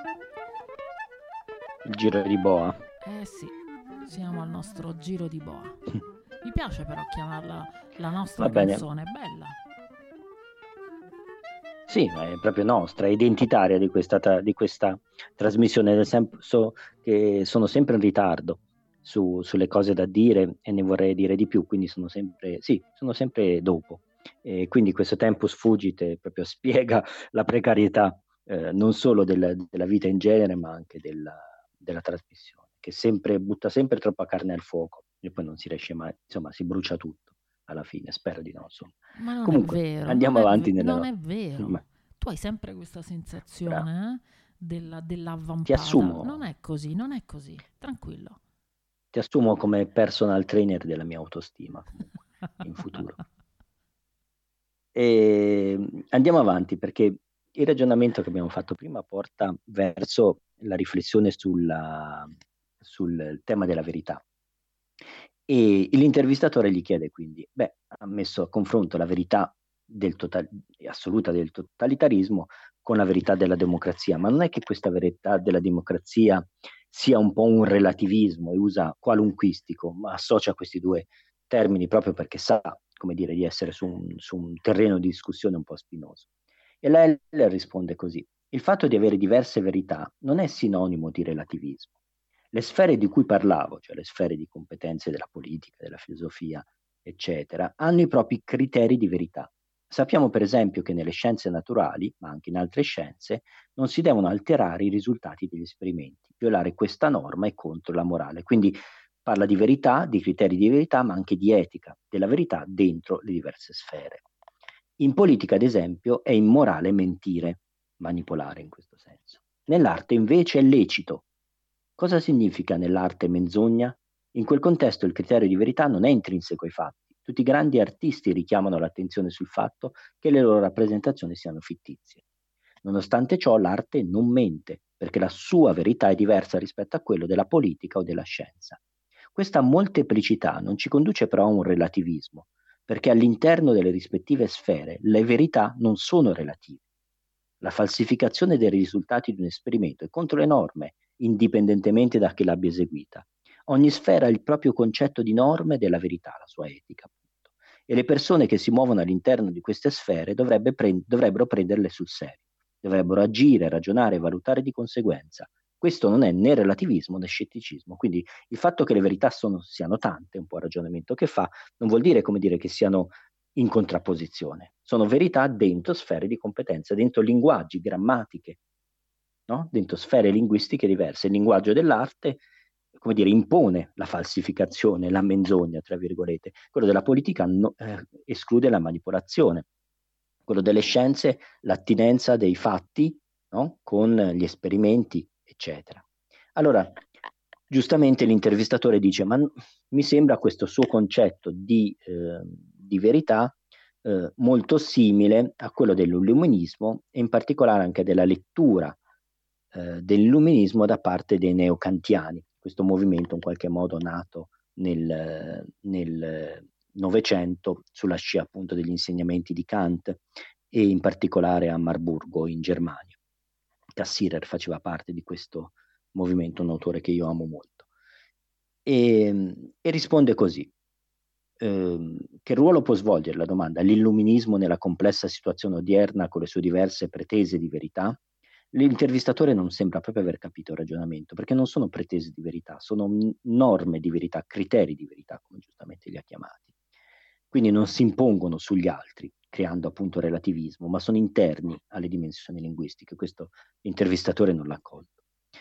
Il giro di boa. Sì, siamo al nostro giro di boa. Mi piace però chiamarla la nostra canzone, è bella. Sì, è proprio nostra, è identitaria di questa trasmissione, nel senso che sono sempre in ritardo sulle cose da dire e ne vorrei dire di più, quindi sono sempre dopo. E quindi questo Tempus Fugit proprio spiega la precarietà non solo della vita in genere, ma anche della trasmissione, che butta sempre troppa carne al fuoco e poi non si riesce mai, insomma si brucia tutto alla fine, spero di no. Insomma. Ma non Comunque, è vero, andiamo avanti non è vero. tu hai sempre questa sensazione dell'avvampata. Ti assumo. Non è così, non è così, tranquillo. Ti assumo come personal trainer della mia autostima in futuro. E andiamo avanti, perché il ragionamento che abbiamo fatto prima porta verso la riflessione sul tema della verità. E l'intervistatore gli chiede quindi, ha messo a confronto la verità assoluta del totalitarismo con la verità della democrazia, ma non è che questa verità della democrazia sia un po' un relativismo e usa qualunquistico, ma associa questi due termini proprio perché sa, come dire, di essere su un terreno di discussione un po' spinoso. E lei risponde così: il fatto di avere diverse verità non è sinonimo di relativismo. Le sfere di cui parlavo, cioè le sfere di competenze della politica, della filosofia, eccetera, hanno i propri criteri di verità. Sappiamo per esempio che nelle scienze naturali, ma anche in altre scienze, non si devono alterare i risultati degli esperimenti. Violare questa norma è contro la morale. Quindi parla di verità, di criteri di verità, ma anche di etica della verità dentro le diverse sfere. In politica, ad esempio, è immorale mentire, manipolare in questo senso. Nell'arte invece è lecito. Cosa significa nell'arte menzogna? In quel contesto il criterio di verità non è intrinseco ai fatti. Tutti i grandi artisti richiamano l'attenzione sul fatto che le loro rappresentazioni siano fittizie. Nonostante ciò, l'arte non mente, perché la sua verità è diversa rispetto a quello della politica o della scienza. Questa molteplicità non ci conduce però a un relativismo, perché all'interno delle rispettive sfere le verità non sono relative. La falsificazione dei risultati di un esperimento è contro le norme, indipendentemente da chi l'abbia eseguita. Ogni sfera ha il proprio concetto di norme della verità, la sua etica, appunto. E le persone che si muovono all'interno di queste sfere dovrebbero prenderle sul serio, dovrebbero agire, ragionare e valutare di conseguenza. Questo non è né relativismo né scetticismo. Quindi il fatto che le verità siano tante, un po' il ragionamento che fa, non vuol dire, come dire, che siano in contrapposizione. Sono verità dentro sfere di competenza, dentro linguaggi, grammatiche, no? Dentro sfere linguistiche diverse. Il linguaggio dell'arte, come dire, impone la falsificazione, la menzogna, tra virgolette. Quello della politica esclude la manipolazione. Quello delle scienze, l'attinenza dei fatti, no? Con gli esperimenti, eccetera. Allora, giustamente l'intervistatore dice, ma mi sembra questo suo concetto di verità molto simile a quello dell'illuminismo e in particolare anche della lettura dell'illuminismo da parte dei neocantiani, questo movimento in qualche modo nato nel Novecento sulla scia appunto degli insegnamenti di Kant e in particolare a Marburgo in Germania. Cassirer faceva parte di questo movimento, un autore che io amo molto, e risponde così: che ruolo può svolgere, la domanda, l'illuminismo nella complessa situazione odierna con le sue diverse pretese di verità? L'intervistatore non sembra proprio aver capito il ragionamento, perché non sono pretese di verità, sono norme di verità, criteri di verità, come giustamente li ha chiamati. Quindi non si impongono sugli altri, creando appunto relativismo, ma sono interni alle dimensioni linguistiche. Questo l'intervistatore non l'ha colto.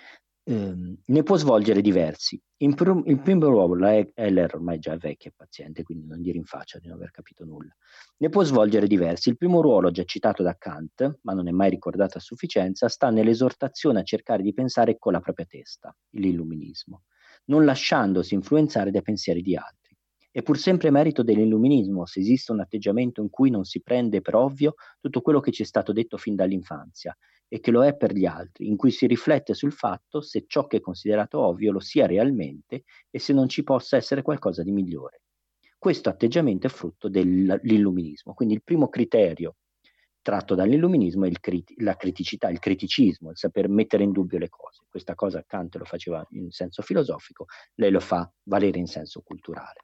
Ne può svolgere diversi. Il primo ruolo, Heller ormai già è vecchia e paziente, quindi non gli rinfaccia di non aver capito nulla. Ne può svolgere diversi. Il primo ruolo, già citato da Kant, ma non è mai ricordato a sufficienza, sta nell'esortazione a cercare di pensare con la propria testa, l'illuminismo, non lasciandosi influenzare dai pensieri di altri. È pur sempre merito dell'illuminismo se esiste un atteggiamento in cui non si prende per ovvio tutto quello che ci è stato detto fin dall'infanzia, e che lo è per gli altri, in cui si riflette sul fatto se ciò che è considerato ovvio lo sia realmente e se non ci possa essere qualcosa di migliore. Questo atteggiamento è frutto dell'illuminismo, quindi il primo criterio tratto dall'illuminismo è la criticità, il criticismo, il saper mettere in dubbio le cose. Questa cosa Kant lo faceva in senso filosofico, lei lo fa valere in senso culturale.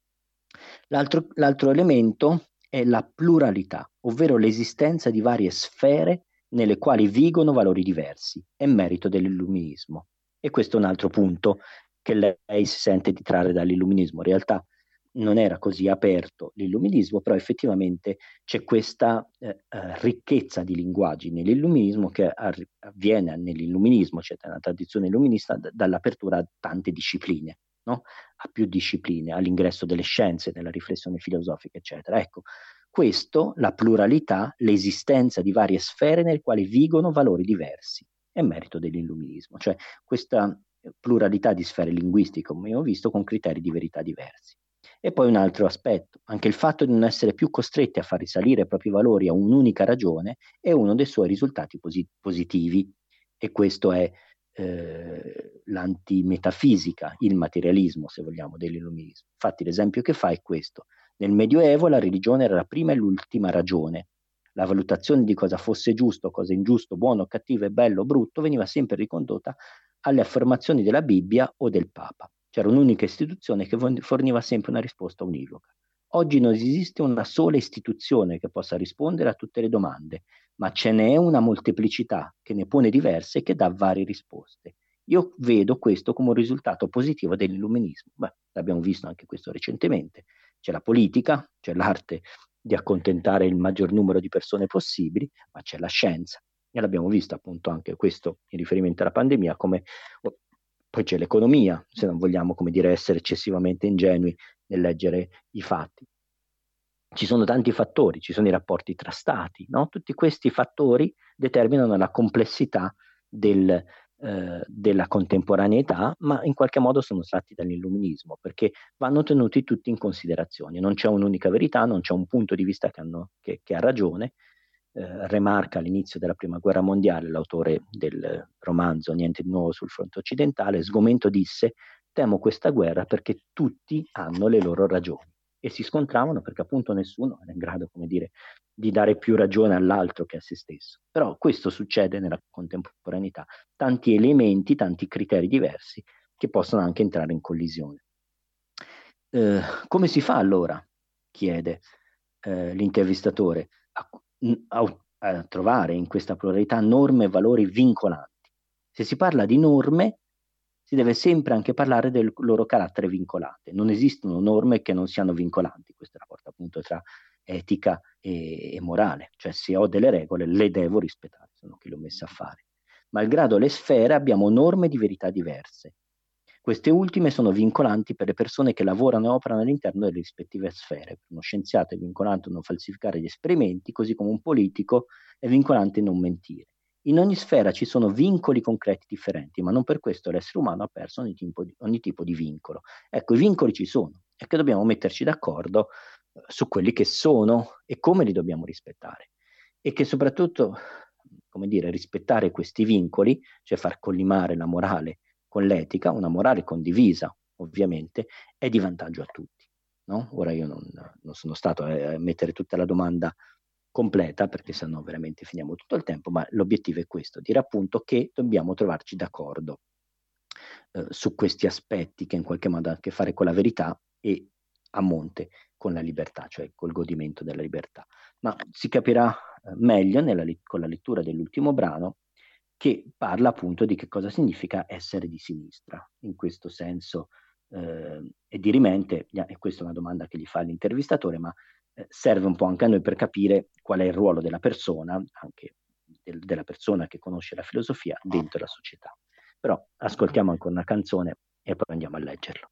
L'altro elemento è la pluralità, ovvero l'esistenza di varie sfere nelle quali vigono valori diversi, è merito dell'illuminismo. E questo è un altro punto che lei si sente di trarre dall'illuminismo. In realtà non era così aperto l'illuminismo, però effettivamente c'è questa ricchezza di linguaggi nell'illuminismo che avviene nell'illuminismo, cioè nella tradizione illuminista, dall'apertura a tante discipline, no? A più discipline, all'ingresso delle scienze, della riflessione filosofica, eccetera. Ecco, Questo, la pluralità, l'esistenza di varie sfere nelle quali vigono valori diversi, è merito dell'illuminismo, cioè questa pluralità di sfere linguistiche, come abbiamo visto, con criteri di verità diversi. E poi un altro aspetto, anche il fatto di non essere più costretti a far risalire i propri valori a un'unica ragione è uno dei suoi risultati positivi, e questo è l'antimetafisica, il materialismo, se vogliamo, dell'illuminismo. Infatti l'esempio che fa è questo: nel Medioevo la religione era la prima e l'ultima ragione. La valutazione di cosa fosse giusto, cosa ingiusto, buono, cattivo, e bello, brutto, veniva sempre ricondotta alle affermazioni della Bibbia o del Papa. C'era un'unica istituzione che forniva sempre una risposta univoca. Oggi non esiste una sola istituzione che possa rispondere a tutte le domande, ma ce n'è una molteplicità che ne pone diverse e che dà varie risposte. Io vedo questo come un risultato positivo dell'illuminismo. Beh, l'abbiamo visto anche questo recentemente. C'è la politica, c'è l'arte di accontentare il maggior numero di persone possibili, ma c'è la scienza. E l'abbiamo visto appunto anche questo in riferimento alla pandemia, come poi c'è l'economia, se non vogliamo, come dire, essere eccessivamente ingenui nel leggere i fatti. Ci sono tanti fattori, ci sono i rapporti tra stati, no? Tutti questi fattori determinano la complessità della contemporaneità, ma in qualche modo sono tratti dall'illuminismo, perché vanno tenuti tutti in considerazione. Non c'è un'unica verità, non c'è un punto di vista che ha ragione. Remarca all'inizio della Prima Guerra Mondiale l'autore del romanzo Niente di nuovo sul fronte occidentale, Sgomento disse: temo questa guerra perché tutti hanno le loro ragioni. E si scontravano perché appunto nessuno era in grado, come dire, di dare più ragione all'altro che a se stesso. Però questo succede nella contemporaneità, tanti elementi, tanti criteri diversi che possono anche entrare in collisione. Come si fa allora, chiede l'intervistatore, a trovare in questa pluralità norme e valori vincolanti? Se si parla di norme, si deve sempre anche parlare del loro carattere vincolante. Non esistono norme che non siano vincolanti. Questo è il rapporto appunto tra etica e morale. Cioè, se ho delle regole, le devo rispettare, sono chi le ho messe a fare. Malgrado le sfere, abbiamo norme di verità diverse. Queste ultime sono vincolanti per le persone che lavorano e operano all'interno delle rispettive sfere. Per uno scienziato è vincolante non falsificare gli esperimenti, così come un politico è vincolante non mentire. In ogni sfera ci sono vincoli concreti differenti, ma non per questo l'essere umano ha perso ogni tipo di vincolo. Ecco, i vincoli ci sono, e che dobbiamo metterci d'accordo su quelli che sono e come li dobbiamo rispettare. E che soprattutto, come dire, rispettare questi vincoli, cioè far collimare la morale con l'etica, una morale condivisa ovviamente, è di vantaggio a tutti, no? Ora io non sono stato a mettere tutta la domanda completa, perché sennò veramente finiamo tutto il tempo, ma l'obiettivo è questo: dire appunto che dobbiamo trovarci d'accordo su questi aspetti che in qualche modo hanno a che fare con la verità e a monte con la libertà, cioè col godimento della libertà. Ma si capirà meglio con la lettura dell'ultimo brano, che parla appunto di che cosa significa essere di sinistra. In questo senso e di rimente, e questa è una domanda che gli fa l'intervistatore, ma serve un po' anche a noi per capire qual è il ruolo della persona, anche della persona che conosce la filosofia dentro la società. Però ascoltiamo ancora una canzone e poi andiamo a leggerlo.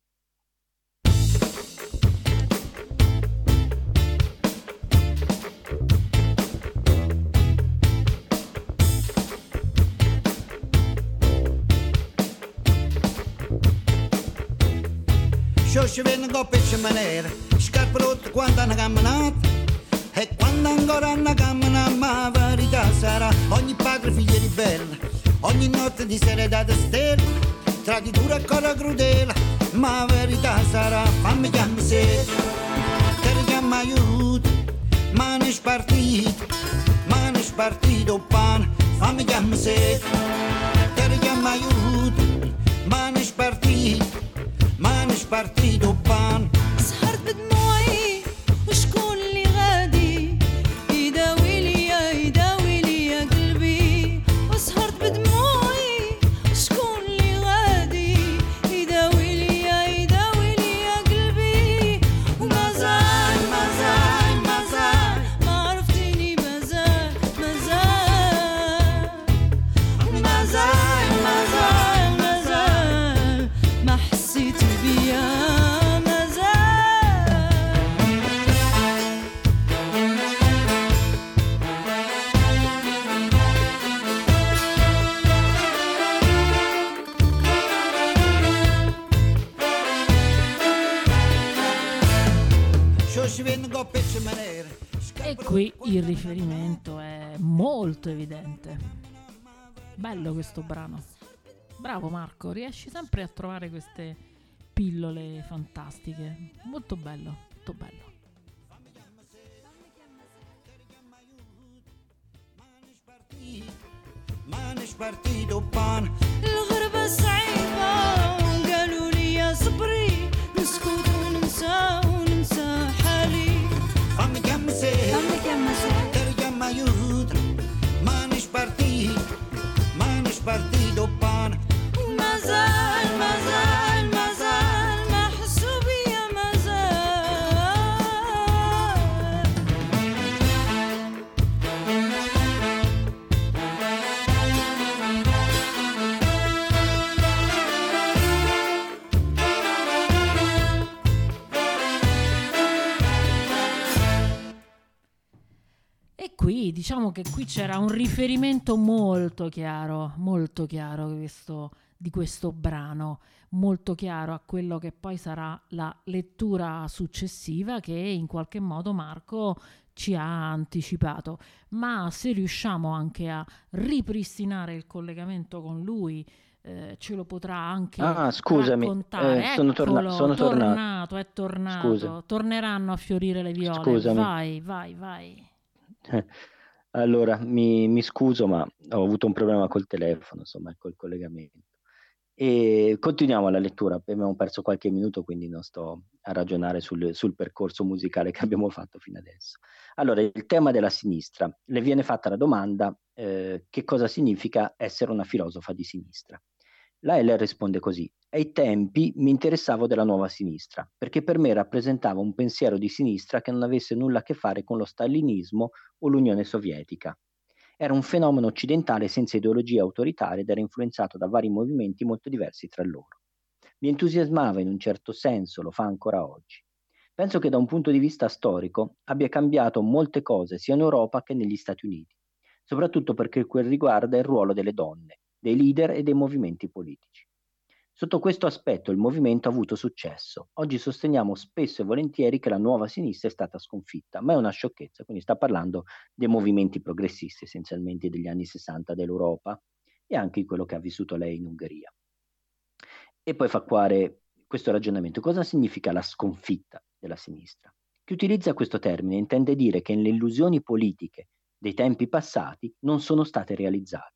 Ci vengo per manera, scarpe rotte quando hanno camminato, e quando ancora hanno camminato, ma la verità sarà: ogni padre figlio ribelle, ogni notte di sera da stella, traditura e cosa crudele, ma la verità sarà: fammi chiamare se, te richiamo aiuto, ma non spartito pane, fammi chiamare se, te richiamo aiuto, ma non spartito pan. سهرت بدموعي وشكون اللي غادي يداوي لي يا قلبي، وسهرت بدموعي وشكون اللي غادي يداوي لي يا قلبي، ومازال ما عرفتيني، مازال ما حسيت بيا، مازال il riferimento è molto evidente. Bello questo brano. Bravo Marco, riesci sempre a trovare queste pillole fantastiche. Molto bello, molto bello. مانيش partito pan الغربة صعيبة قالوا لي يا صبري نسكت وننسى حالي fammi chiamare terga mi aiuta مانيش partito pan ما زال ما حسوا بيا ما زال E qui diciamo che qui c'era un riferimento molto chiaro di questo brano, molto chiaro a quello che poi sarà la lettura successiva che in qualche modo Marco ci ha anticipato. Ma se riusciamo anche a ripristinare il collegamento con lui, ce lo potrà anche scusami, raccontare. sono Eccolo, tornato. è tornato. Scusa. Torneranno a fiorire le viole. Scusami. Vai. Allora, mi scuso, ma ho avuto un problema col telefono, insomma, col collegamento. E continuiamo la lettura. Abbiamo perso qualche minuto, quindi non sto a ragionare sul percorso musicale che abbiamo fatto fino adesso. Allora, il tema della sinistra. Le viene fatta la domanda che cosa significa essere una filosofa di sinistra. La L risponde così: ai tempi mi interessavo della nuova sinistra, perché per me rappresentava un pensiero di sinistra che non avesse nulla a che fare con lo stalinismo o l'Unione Sovietica. Era un fenomeno occidentale senza ideologie autoritarie ed era influenzato da vari movimenti molto diversi tra loro. Mi entusiasmava in un certo senso, lo fa ancora oggi. Penso che da un punto di vista storico abbia cambiato molte cose sia in Europa che negli Stati Uniti, soprattutto perché quel riguarda il ruolo delle donne, dei leader e dei movimenti politici. Sotto questo aspetto il movimento ha avuto successo. Oggi sosteniamo spesso e volentieri che la nuova sinistra è stata sconfitta, ma è una sciocchezza, quindi sta parlando dei movimenti progressisti essenzialmente degli anni 60 dell'Europa e anche di quello che ha vissuto lei in Ungheria. E poi fa fare questo ragionamento: cosa significa la sconfitta della sinistra? Chi utilizza questo termine intende dire che le illusioni politiche dei tempi passati non sono state realizzate.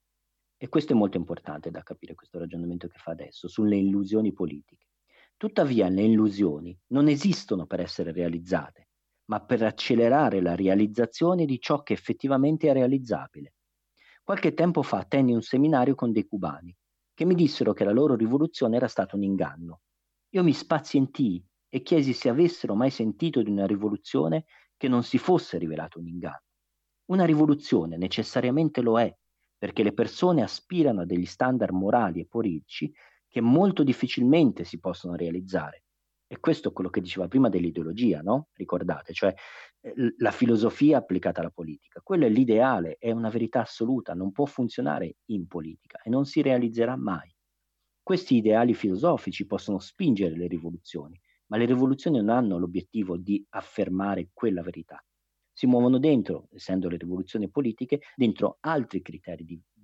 E questo è molto importante da capire, questo ragionamento che fa adesso sulle illusioni politiche. Tuttavia le illusioni non esistono per essere realizzate, ma per accelerare la realizzazione di ciò che effettivamente è realizzabile. Qualche tempo fa tenni un seminario con dei cubani che mi dissero che la loro rivoluzione era stata un inganno. Io mi spazientii e chiesi se avessero mai sentito di una rivoluzione che non si fosse rivelata un inganno. Una rivoluzione necessariamente lo è, perché le persone aspirano a degli standard morali e politici che molto difficilmente si possono realizzare. E questo è quello che diceva prima dell'ideologia, no? Ricordate, cioè la filosofia applicata alla politica. Quello è l'ideale, è una verità assoluta, non può funzionare in politica e non si realizzerà mai. Questi ideali filosofici possono spingere le rivoluzioni, ma le rivoluzioni non hanno l'obiettivo di affermare quella verità. Si muovono dentro, essendo le rivoluzioni politiche, dentro altri criteri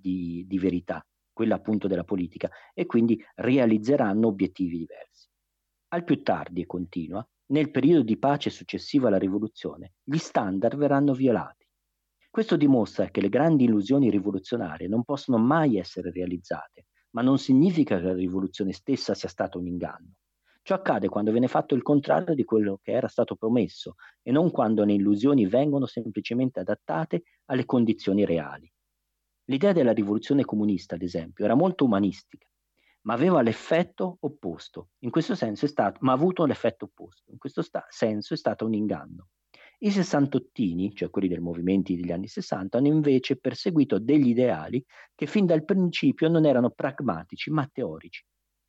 di verità, quella appunto della politica, e quindi realizzeranno obiettivi diversi. Al più tardi, e continua, nel periodo di pace successivo alla rivoluzione, gli standard verranno violati. Questo dimostra che le grandi illusioni rivoluzionarie non possono mai essere realizzate, ma non significa che la rivoluzione stessa sia stata un inganno. Ciò accade quando viene fatto il contrario di quello che era stato promesso e non quando le illusioni vengono semplicemente adattate alle condizioni reali. L'idea della rivoluzione comunista, ad esempio, era molto umanistica, ma aveva l'effetto opposto. In questo senso ma ha avuto l'effetto opposto. In questo senso è stato un inganno. I sessantottini, cioè quelli del movimento degli anni 60, hanno invece perseguito degli ideali che fin dal principio non erano pragmatici, ma teorici.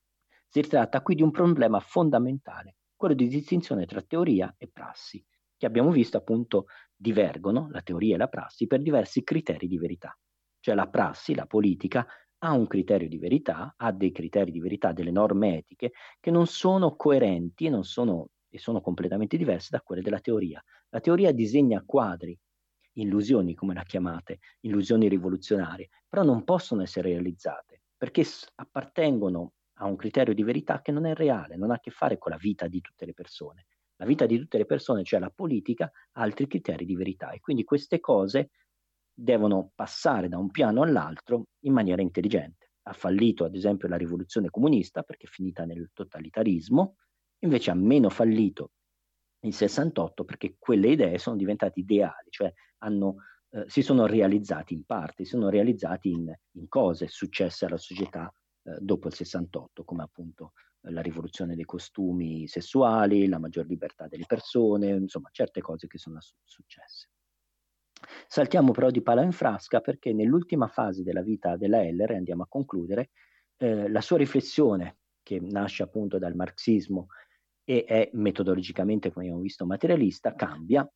Si tratta qui di un problema fondamentale, quello di distinzione tra teoria e prassi, che abbiamo visto appunto divergono, la teoria e la prassi, per diversi criteri di verità. Cioè la prassi, la politica, ha un criterio di verità, ha dei criteri di verità, delle norme etiche che non sono coerenti e sono completamente diverse da quelle della teoria. La teoria disegna quadri illusioni, come la chiamate, illusioni rivoluzionarie, però non possono essere realizzate perché appartengono a un criterio di verità che non è reale, non ha a che fare con la vita di tutte le persone. La vita di tutte le persone, cioè la politica, ha altri criteri di verità e quindi queste cose devono passare da un piano all'altro in maniera intelligente. Ha fallito ad esempio la rivoluzione comunista perché è finita nel totalitarismo, invece ha meno fallito il 68 perché quelle idee sono diventate ideali, cioè si sono realizzati in parte, si sono realizzati in cose successe alla società dopo il 68, come appunto la rivoluzione dei costumi sessuali, la maggior libertà delle persone, insomma certe cose che sono successe. Saltiamo però di palo in frasca perché nell'ultima fase della vita della Heller, e andiamo a concludere, la sua riflessione, che nasce appunto dal marxismo e è metodologicamente, come abbiamo visto, materialista, cambia,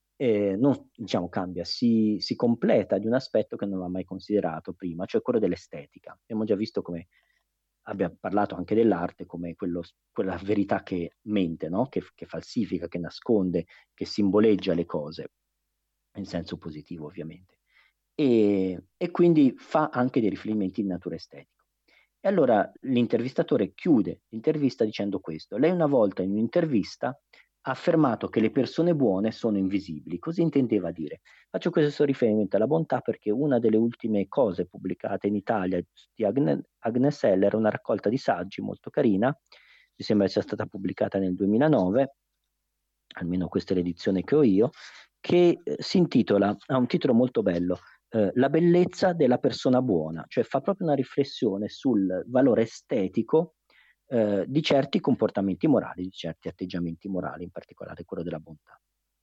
si completa di un aspetto che non aveva mai considerato prima, cioè quello dell'estetica. Abbiamo già visto come abbia parlato anche dell'arte come quella verità che mente, no? che falsifica, che nasconde, che simboleggia le cose, in senso positivo ovviamente. E quindi fa anche dei riferimenti in natura estetica. E allora l'intervistatore chiude l'intervista dicendo questo: lei una volta in un'intervista ha affermato che le persone buone sono invisibili. Cosa intendeva dire? Faccio questo riferimento alla bontà perché una delle ultime cose pubblicate in Italia di Agnes Heller è una raccolta di saggi molto carina, mi sembra sia stata pubblicata nel 2009, almeno questa è l'edizione che ho io, che si intitola, ha un titolo molto bello, La bellezza della persona buona, cioè fa proprio una riflessione sul valore estetico di certi comportamenti morali, di certi atteggiamenti morali, in particolare quello della bontà.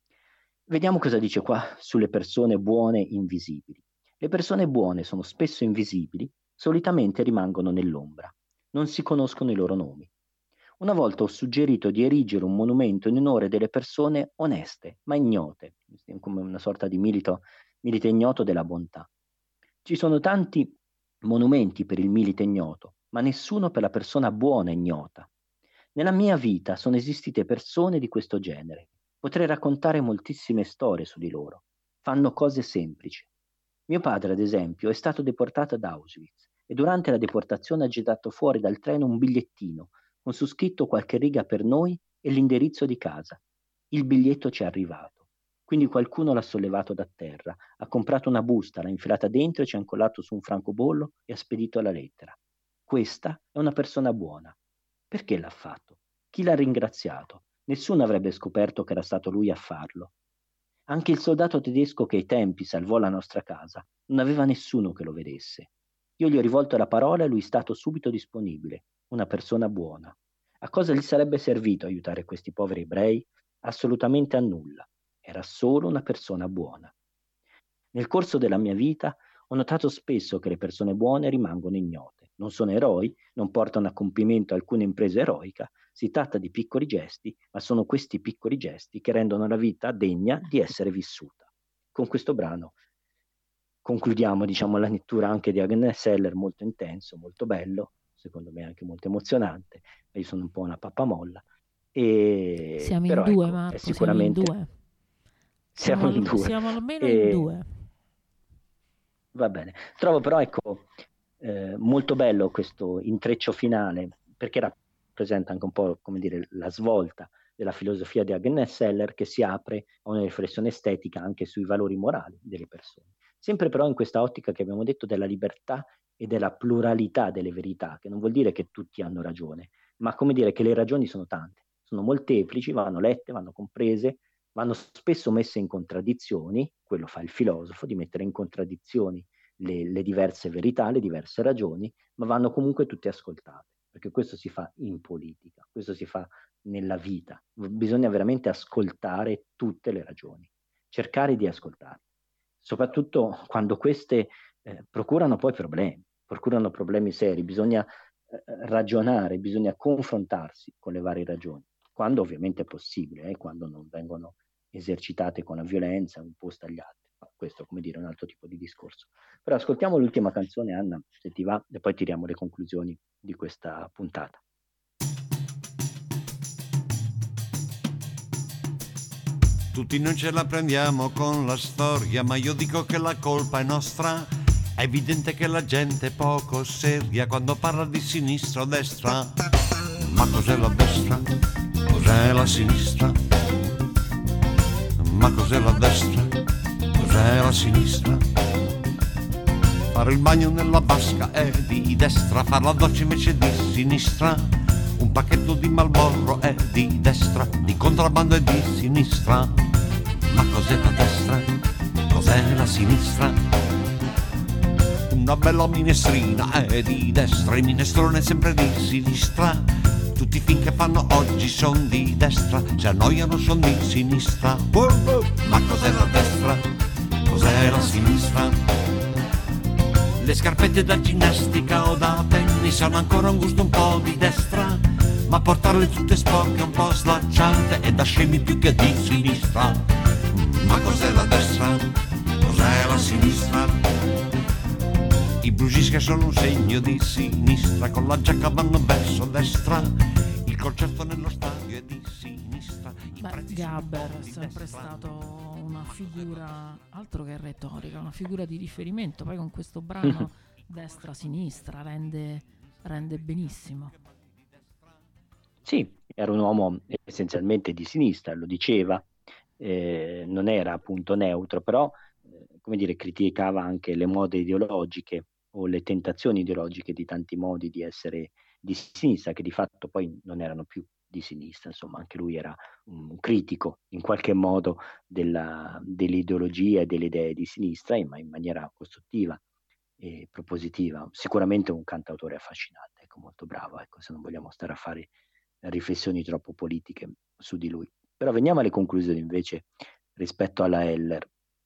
Vediamo cosa dice qua sulle persone buone invisibili. Le persone buone sono spesso invisibili, solitamente rimangono nell'ombra, non si conoscono i loro nomi. Una volta ho suggerito di erigere un monumento in onore delle persone oneste, ma ignote, come una sorta di milite ignoto della bontà. Ci sono tanti monumenti per il milite ignoto, ma nessuno per la persona buona ignota. Nella mia vita sono esistite persone di questo genere. Potrei raccontare moltissime storie su di loro. Fanno cose semplici. Mio padre, ad esempio, è stato deportato ad Auschwitz e durante la deportazione ha gettato fuori dal treno un bigliettino con su scritto qualche riga per noi e l'indirizzo di casa. Il biglietto ci è arrivato. Quindi qualcuno l'ha sollevato da terra, ha comprato una busta, l'ha infilata dentro e ci ha incollato su un francobollo e ha spedito la lettera. Questa è una persona buona. Perché l'ha fatto? Chi l'ha ringraziato? Nessuno avrebbe scoperto che era stato lui a farlo. Anche il soldato tedesco che ai tempi salvò la nostra casa non aveva nessuno che lo vedesse. Io gli ho rivolto la parola e lui è stato subito disponibile. Una persona buona. A cosa gli sarebbe servito aiutare questi poveri ebrei? Assolutamente a nulla. Era solo una persona buona. Nel corso della mia vita ho notato spesso che le persone buone rimangono ignote. Non sono eroi, non portano a compimento alcuna impresa eroica, si tratta di piccoli gesti, ma sono questi piccoli gesti che rendono la vita degna di essere vissuta. Con questo brano concludiamo, la lettura anche di Agnes Heller, molto intenso, molto bello, secondo me anche molto emozionante. Io sono un po' una pappamolla. Siamo però, in due, ecco, Marco, sicuramente... siamo in due. Siamo almeno in due. Va bene. Trovo però, molto bello questo intreccio finale, perché rappresenta anche un po', come dire, la svolta della filosofia di Agnes Heller, che si apre a una riflessione estetica anche sui valori morali delle persone. Sempre però in questa ottica che abbiamo detto della libertà e della pluralità delle verità, che non vuol dire che tutti hanno ragione, ma come dire che le ragioni sono tante, sono molteplici, vanno lette, vanno comprese, vanno spesso messe in contraddizioni, quello fa il filosofo, di mettere in contraddizioni le diverse verità, le diverse ragioni, ma vanno comunque tutte ascoltate, perché questo si fa in politica, questo si fa nella vita, bisogna veramente ascoltare tutte le ragioni, cercare di ascoltare, soprattutto quando queste procurano poi problemi seri, bisogna ragionare, bisogna confrontarsi con le varie ragioni, quando ovviamente è possibile, quando non vengono esercitate con la violenza imposta agli altri. Questo, come dire, è un altro tipo di discorso. Però ascoltiamo l'ultima canzone, Anna, se ti va, e poi tiriamo le conclusioni di questa puntata. Tutti non ce la prendiamo con la storia, ma io dico che la colpa è nostra. È evidente che la gente è poco seria quando parla di sinistra o destra. Ma cos'è la destra? Cos'è la sinistra? Ma cos'è la destra? Cos'è la sinistra? Fare il bagno nella vasca è di destra, far la doccia invece di sinistra. Un pacchetto di Marlboro è di destra, di contrabbando è di sinistra. Ma cos'è la destra? Cos'è la sinistra? Una bella minestrina è di destra, il minestrone è sempre di sinistra. Tutti i film che fanno oggi son di destra, se annoiano son di sinistra. Ma cos'è la destra? Cos'è la sinistra? Le scarpette da ginnastica o da tennis hanno ancora un gusto un po' di destra, ma portarle tutte sporche, un po' slacciate, è da scemi più che di sinistra. Ma cos'è la destra? Cos'è la sinistra? I blues che sono un segno di sinistra, con la giacca vanno verso destra, il concerto nello stadio è di sinistra. Gabber è sempre stato una figura, altro che retorica, una figura di riferimento. Poi con questo brano destra-sinistra rende benissimo. Sì, era un uomo essenzialmente di sinistra, lo diceva, non era appunto neutro, però come dire, criticava anche le mode ideologiche o le tentazioni ideologiche di tanti modi di essere di sinistra, che di fatto poi non erano più di sinistra. Insomma, anche lui era un critico in qualche modo dell'ideologia e delle idee di sinistra, ma in maniera costruttiva e propositiva. Sicuramente un cantautore affascinante, ecco, molto bravo, ecco, se non vogliamo stare a fare riflessioni troppo politiche su di lui. Però veniamo alle conclusioni invece rispetto alla Heller.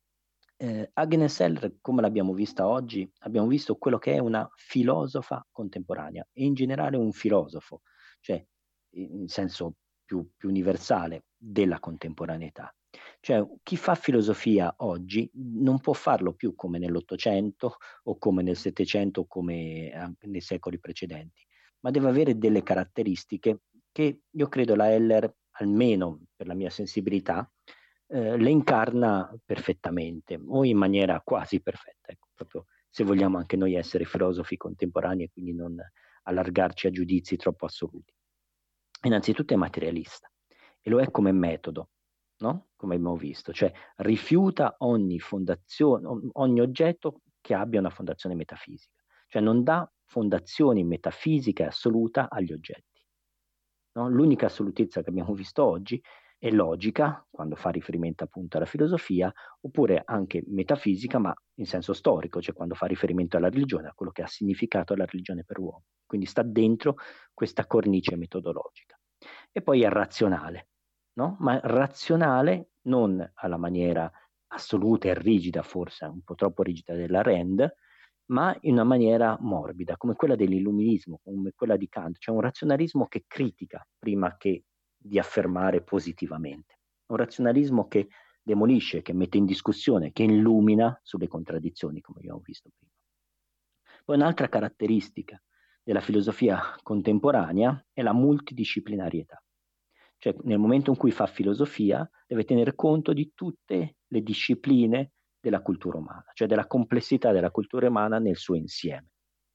Agnes Heller, come l'abbiamo vista oggi, abbiamo visto quello che è una filosofa contemporanea e in generale un filosofo, cioè in senso più universale della contemporaneità. Cioè chi fa filosofia oggi non può farlo più come nell'Ottocento o come nel Settecento o come nei secoli precedenti, ma deve avere delle caratteristiche che io credo la Heller, almeno per la mia sensibilità, le incarna perfettamente o in maniera quasi perfetta, ecco, proprio se vogliamo anche noi essere filosofi contemporanei e quindi non allargarci a giudizi troppo assoluti. Innanzitutto è materialista e lo è come metodo, no? Come abbiamo visto, cioè rifiuta ogni fondazione, ogni oggetto che abbia una fondazione metafisica, cioè non dà fondazioni metafisiche assoluta agli oggetti, no? L'unica assolutezza che abbiamo visto oggi è logica, quando fa riferimento appunto alla filosofia, oppure anche metafisica, ma in senso storico, cioè quando fa riferimento alla religione, a quello che ha significato la religione per l'uomo. Quindi sta dentro questa cornice metodologica. E poi è razionale, no? Ma razionale non alla maniera assoluta e rigida, forse un po' troppo rigida della Rand, ma in una maniera morbida, come quella dell'illuminismo, come quella di Kant, cioè un razionalismo che critica prima che di affermare positivamente, un razionalismo che demolisce, che mette in discussione, che illumina sulle contraddizioni, come abbiamo visto prima. Poi un'altra caratteristica della filosofia contemporanea è la multidisciplinarietà, cioè nel momento in cui fa filosofia deve tenere conto di tutte le discipline della cultura umana, cioè della complessità della cultura umana nel suo insieme.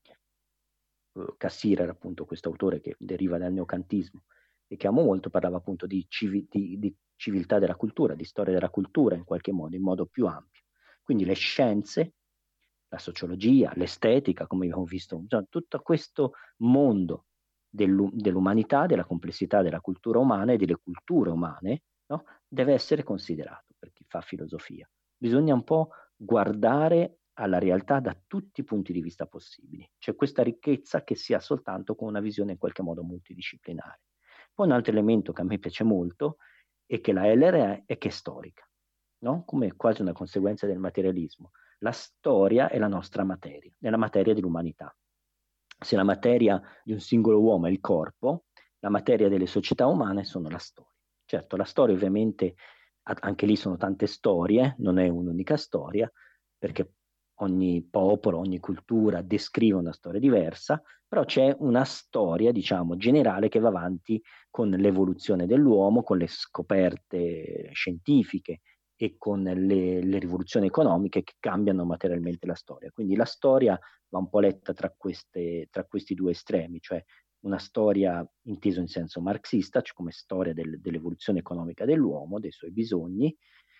Cassirer, appunto, questo autore che deriva dal neocantismo e che amo molto, parlava appunto di civiltà della cultura, di storia della cultura in qualche modo, in modo più ampio. Quindi le scienze, la sociologia, l'estetica, come abbiamo visto, tutto questo mondo dell'umanità, della complessità della cultura umana e delle culture umane, no? Deve essere considerato per chi fa filosofia. Bisogna un po' guardare alla realtà da tutti i punti di vista possibili. C'è questa ricchezza che si ha soltanto con una visione in qualche modo multidisciplinare. Poi un altro elemento che a me piace molto e che la Heller è che è storica, no? Come quasi una conseguenza del materialismo. La storia è la nostra materia, è la materia dell'umanità. Se la materia di un singolo uomo è il corpo, la materia delle società umane sono la storia. Certo, la storia ovviamente, anche lì sono tante storie, non è un'unica storia, perché ogni popolo, ogni cultura descrive una storia diversa, però c'è una storia, diciamo, generale che va avanti con l'evoluzione dell'uomo, con le scoperte scientifiche e con le rivoluzioni economiche che cambiano materialmente la storia. Quindi la storia va un po' letta tra questi due estremi, cioè una storia inteso in senso marxista, cioè come storia dell'evoluzione economica dell'uomo, dei suoi bisogni,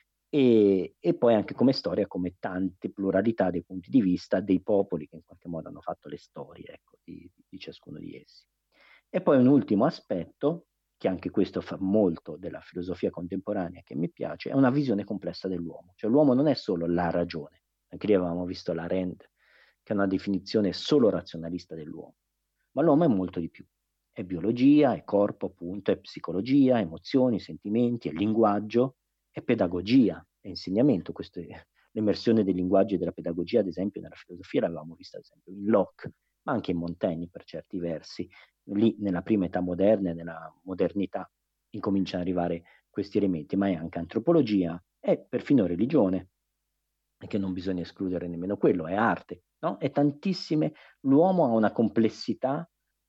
e poi anche come storia, come tante pluralità dei punti di vista dei popoli che in qualche modo hanno fatto le storie, ecco, di ciascuno di essi. E poi un ultimo aspetto, che anche questo fa molto della filosofia contemporanea che mi piace, è una visione complessa dell'uomo. Cioè l'uomo non è solo la ragione. Anche lì avevamo visto l'Arendt, che è una definizione solo razionalista dell'uomo. Ma l'uomo è molto di più. È biologia, è corpo, appunto, è psicologia, emozioni, sentimenti, è linguaggio, è pedagogia, è insegnamento. L'immersione del linguaggio e della pedagogia, ad esempio, nella filosofia l'avevamo vista, ad esempio, in Locke, ma anche in Montaigne per certi versi. Lì, nella prima età moderna e nella modernità, incominciano ad arrivare questi elementi, ma è anche antropologia, è perfino religione, che non bisogna escludere nemmeno quello, è arte, no? È tantissime, l'uomo ha una complessità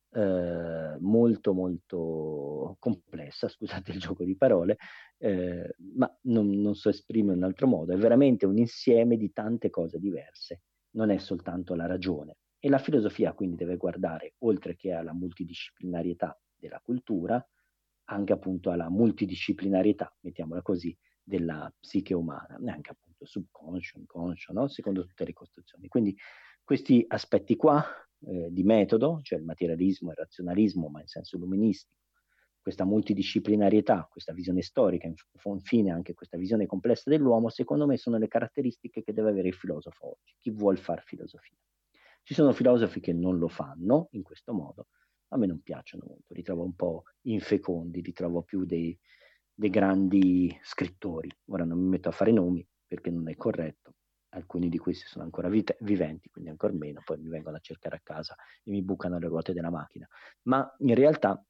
molto molto complessa, scusate il gioco di parole, ma non so esprimere in un altro modo, è veramente un insieme di tante cose diverse, non è soltanto la ragione. E la filosofia quindi deve guardare, oltre che alla multidisciplinarietà della cultura, anche appunto alla multidisciplinarietà, mettiamola così, della psiche umana, neanche appunto subconscio, inconscio, no? Secondo tutte le costruzioni. Quindi questi aspetti qua di metodo, cioè il materialismo e il razionalismo, ma in senso illuministico, questa multidisciplinarietà, questa visione storica, infine anche questa visione complessa dell'uomo, secondo me sono le caratteristiche che deve avere il filosofo oggi, chi vuol fare filosofia. Ci sono filosofi che non lo fanno in questo modo, a me non piacciono molto, li trovo un po' infecondi, li trovo più dei grandi scrittori. Ora non mi metto a fare nomi perché non è corretto, alcuni di questi sono ancora viventi, quindi ancora meno, poi mi vengono a cercare a casa e mi bucano le ruote della macchina. Ma in realtà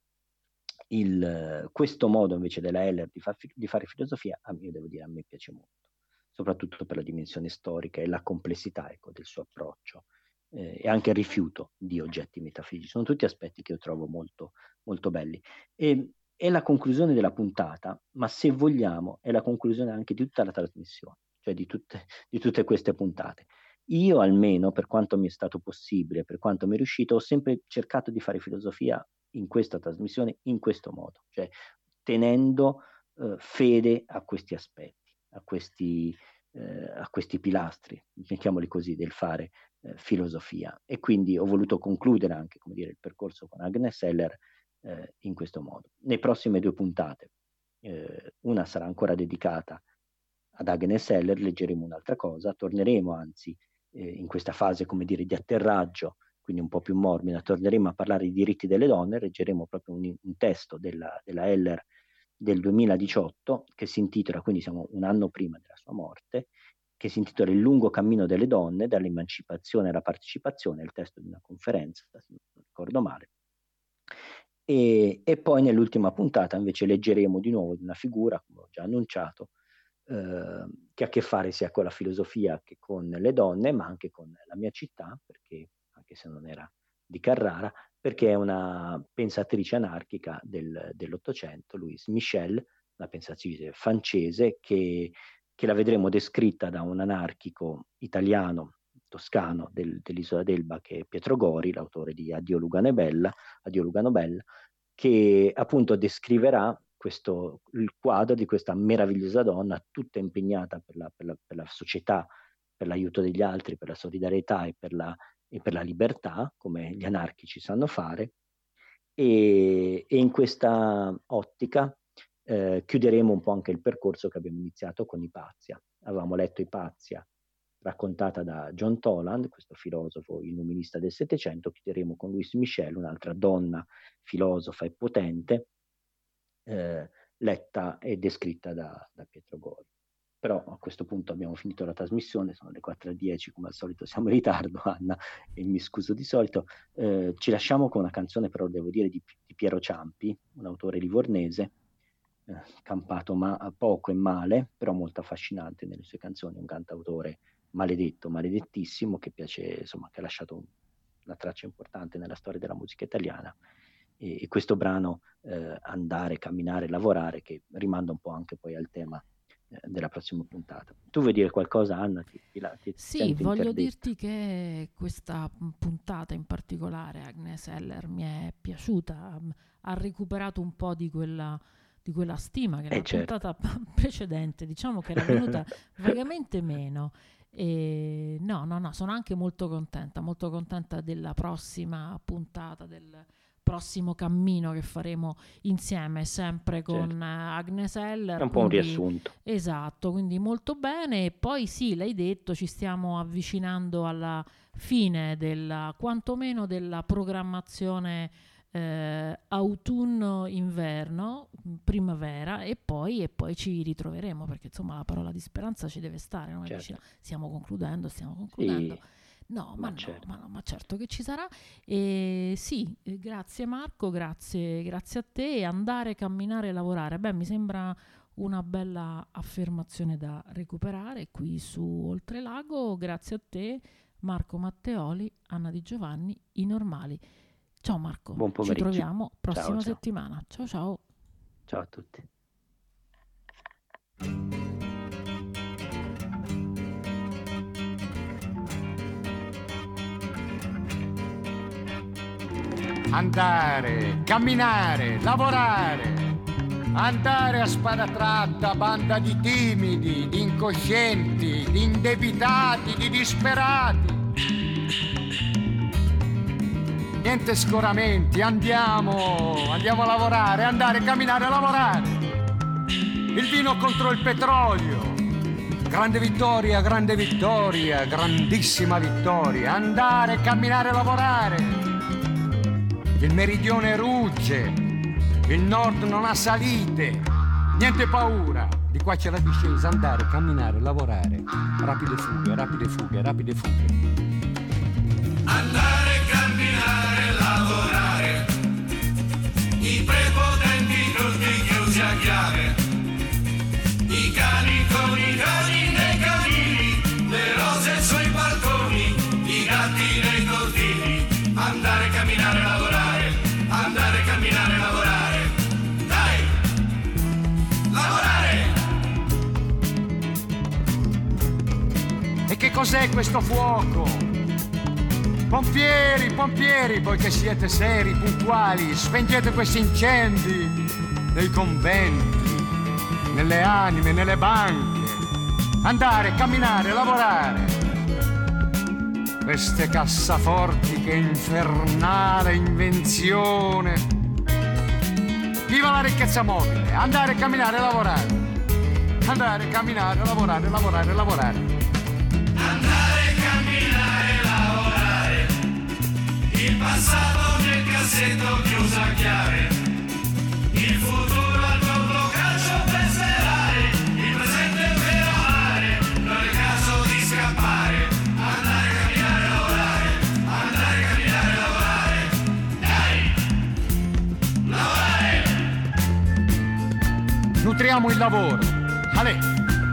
questo modo invece della Heller di fare filosofia, io devo dire, a me piace molto, soprattutto per la dimensione storica e la complessità, ecco, del suo approccio. E anche il rifiuto di oggetti metafisici. Sono tutti aspetti che io trovo molto, molto belli. È la conclusione della puntata, ma se vogliamo è la conclusione anche di tutta la trasmissione, cioè di tutte queste puntate. Io almeno, per quanto mi è stato possibile, per quanto mi è riuscito, ho sempre cercato di fare filosofia in questa trasmissione, in questo modo, cioè tenendo fede a questi aspetti, a questi pilastri, mettiamoli così, del fare filosofia. E quindi ho voluto concludere anche, come dire, il percorso con Agnes Heller in questo modo. Nei prossime 2 puntate, una sarà ancora dedicata ad Agnes Heller, leggeremo un'altra cosa, torneremo anzi in questa fase, come dire, di atterraggio, quindi un po' più morbida, torneremo a parlare di diritti delle donne, leggeremo proprio un testo della Heller del 2018 che si intitola, quindi siamo un anno prima della sua morte, che si intitola Il lungo cammino delle donne, dall'emancipazione alla partecipazione, il testo di una conferenza, se non ricordo male. E poi nell'ultima puntata invece leggeremo di nuovo di una figura, come ho già annunciato, che ha a che fare sia con la filosofia che con le donne, ma anche con la mia città, perché anche se non era di Carrara, perché è una pensatrice anarchica dell'Ottocento, Louise Michel, una pensatrice francese che la vedremo descritta da un anarchico italiano, toscano, dell'isola d'Elba, che è Pietro Gori, l'autore di Addio Lugano Bella, che appunto descriverà il quadro di questa meravigliosa donna, tutta impegnata per la società, per l'aiuto degli altri, per la solidarietà e per la libertà, come gli anarchici sanno fare. E in questa ottica chiuderemo un po' anche il percorso che abbiamo iniziato con Ipazia. Avevamo letto Ipazia raccontata da John Toland, questo filosofo illuminista del Settecento. Chiuderemo con Louise Michel, un'altra donna filosofa e potente, letta e descritta da Pietro Gori. Però a questo punto abbiamo finito la trasmissione, sono le 4:10, come al solito siamo in ritardo, Anna, e mi scuso di solito. Ci lasciamo con una canzone, però devo dire, di Piero Ciampi, un autore livornese, campato poco e male, però molto affascinante nelle sue canzoni, un cantautore maledettissimo, che piace, insomma, che ha lasciato una traccia importante nella storia della musica italiana, e questo brano Andare, camminare, lavorare, che rimanda un po' anche poi al tema della prossima puntata. Tu vuoi dire qualcosa, Anna? Sì, voglio dirti che questa puntata in particolare, Agnes Heller, mi è piaciuta, ha recuperato un po' di quella stima che la puntata precedente, diciamo che era venuta vagamente meno. E no, sono anche molto contenta della prossima puntata, del prossimo cammino che faremo insieme, sempre con Agnes Heller. È un po' un riassunto. Esatto, quindi molto bene. E poi sì, l'hai detto, ci stiamo avvicinando alla fine quantomeno della programmazione autunno-inverno, primavera, e poi ci ritroveremo, perché insomma la parola di speranza ci deve stare, no? Stiamo concludendo. Sì. No, ma certo che ci sarà. E sì, grazie Marco, grazie a te. Andare, camminare, lavorare. Beh, mi sembra una bella affermazione da recuperare qui su Oltrelago. Grazie a te, Marco Matteoli, Anna Di Giovanni, I Normali. Ciao Marco, buon pomeriggio. Ci troviamo prossima settimana. Ciao. Ciao a tutti. Andare, camminare, lavorare, andare a spada tratta, banda di timidi, di incoscienti, di indebitati, di disperati. Niente scoramenti, andiamo a lavorare, andare, camminare, lavorare. Il vino contro il petrolio. Grande vittoria, grandissima vittoria. Andare, camminare, lavorare. Il meridione rugge, il nord non ha salite. Niente paura, di qua c'è la discesa. Andare, camminare, lavorare. Rapide fughe. Andare, camminare, lavorare, i prepotenti tutti chiusi a chiave, i cani con i cani nei canili, le rose sui balconi, i gatti nei cortili. Andare, camminare, lavorare, andare, camminare, lavorare, dai, lavorare! E che cos'è questo fuoco? Pompieri, poiché siete seri, puntuali, spengete questi incendi nei conventi, nelle anime, nelle banche. Andare, camminare, lavorare. Queste cassaforti, che infernale invenzione. Viva la ricchezza mobile. Andare, camminare, lavorare. Andare, camminare, lavorare. Andare, camminare, lavorare, il passato nel cassetto chiuso a chiave, il futuro al nuovo calcio per sperare, il presente per amare, non è caso di scappare. Andare, camminare, lavorare, andare, camminare, lavorare, dai, lavorare. Nutriamo il lavoro. Ale.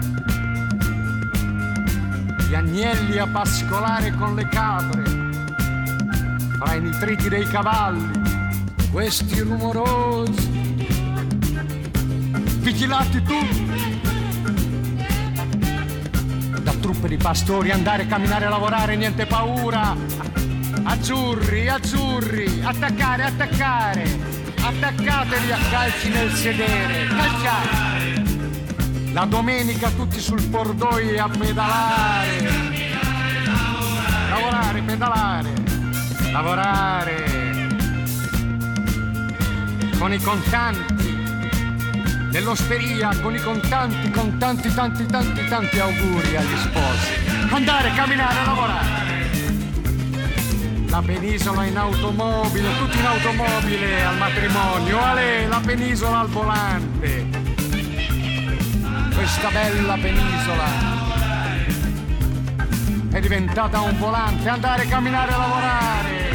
Gli agnelli a pascolare con le capre, fra i nitriti dei cavalli, questi rumorosi, vigilati tutti, da truppe di pastori. Andare, camminare, lavorare, niente paura. Azzurri, attaccare, attaccatevi a calci nel sedere, calciate. La domenica tutti sul cordoglio a pedalare. Lavorare, pedalare. Lavorare. Con i contanti. Nell'osteria con i contanti, tanti auguri agli sposi. Andare, camminare, lavorare. La penisola in automobile, tutti in automobile al matrimonio. La penisola al volante. Questa bella penisola è diventata un volante. Andare, camminare, lavorare.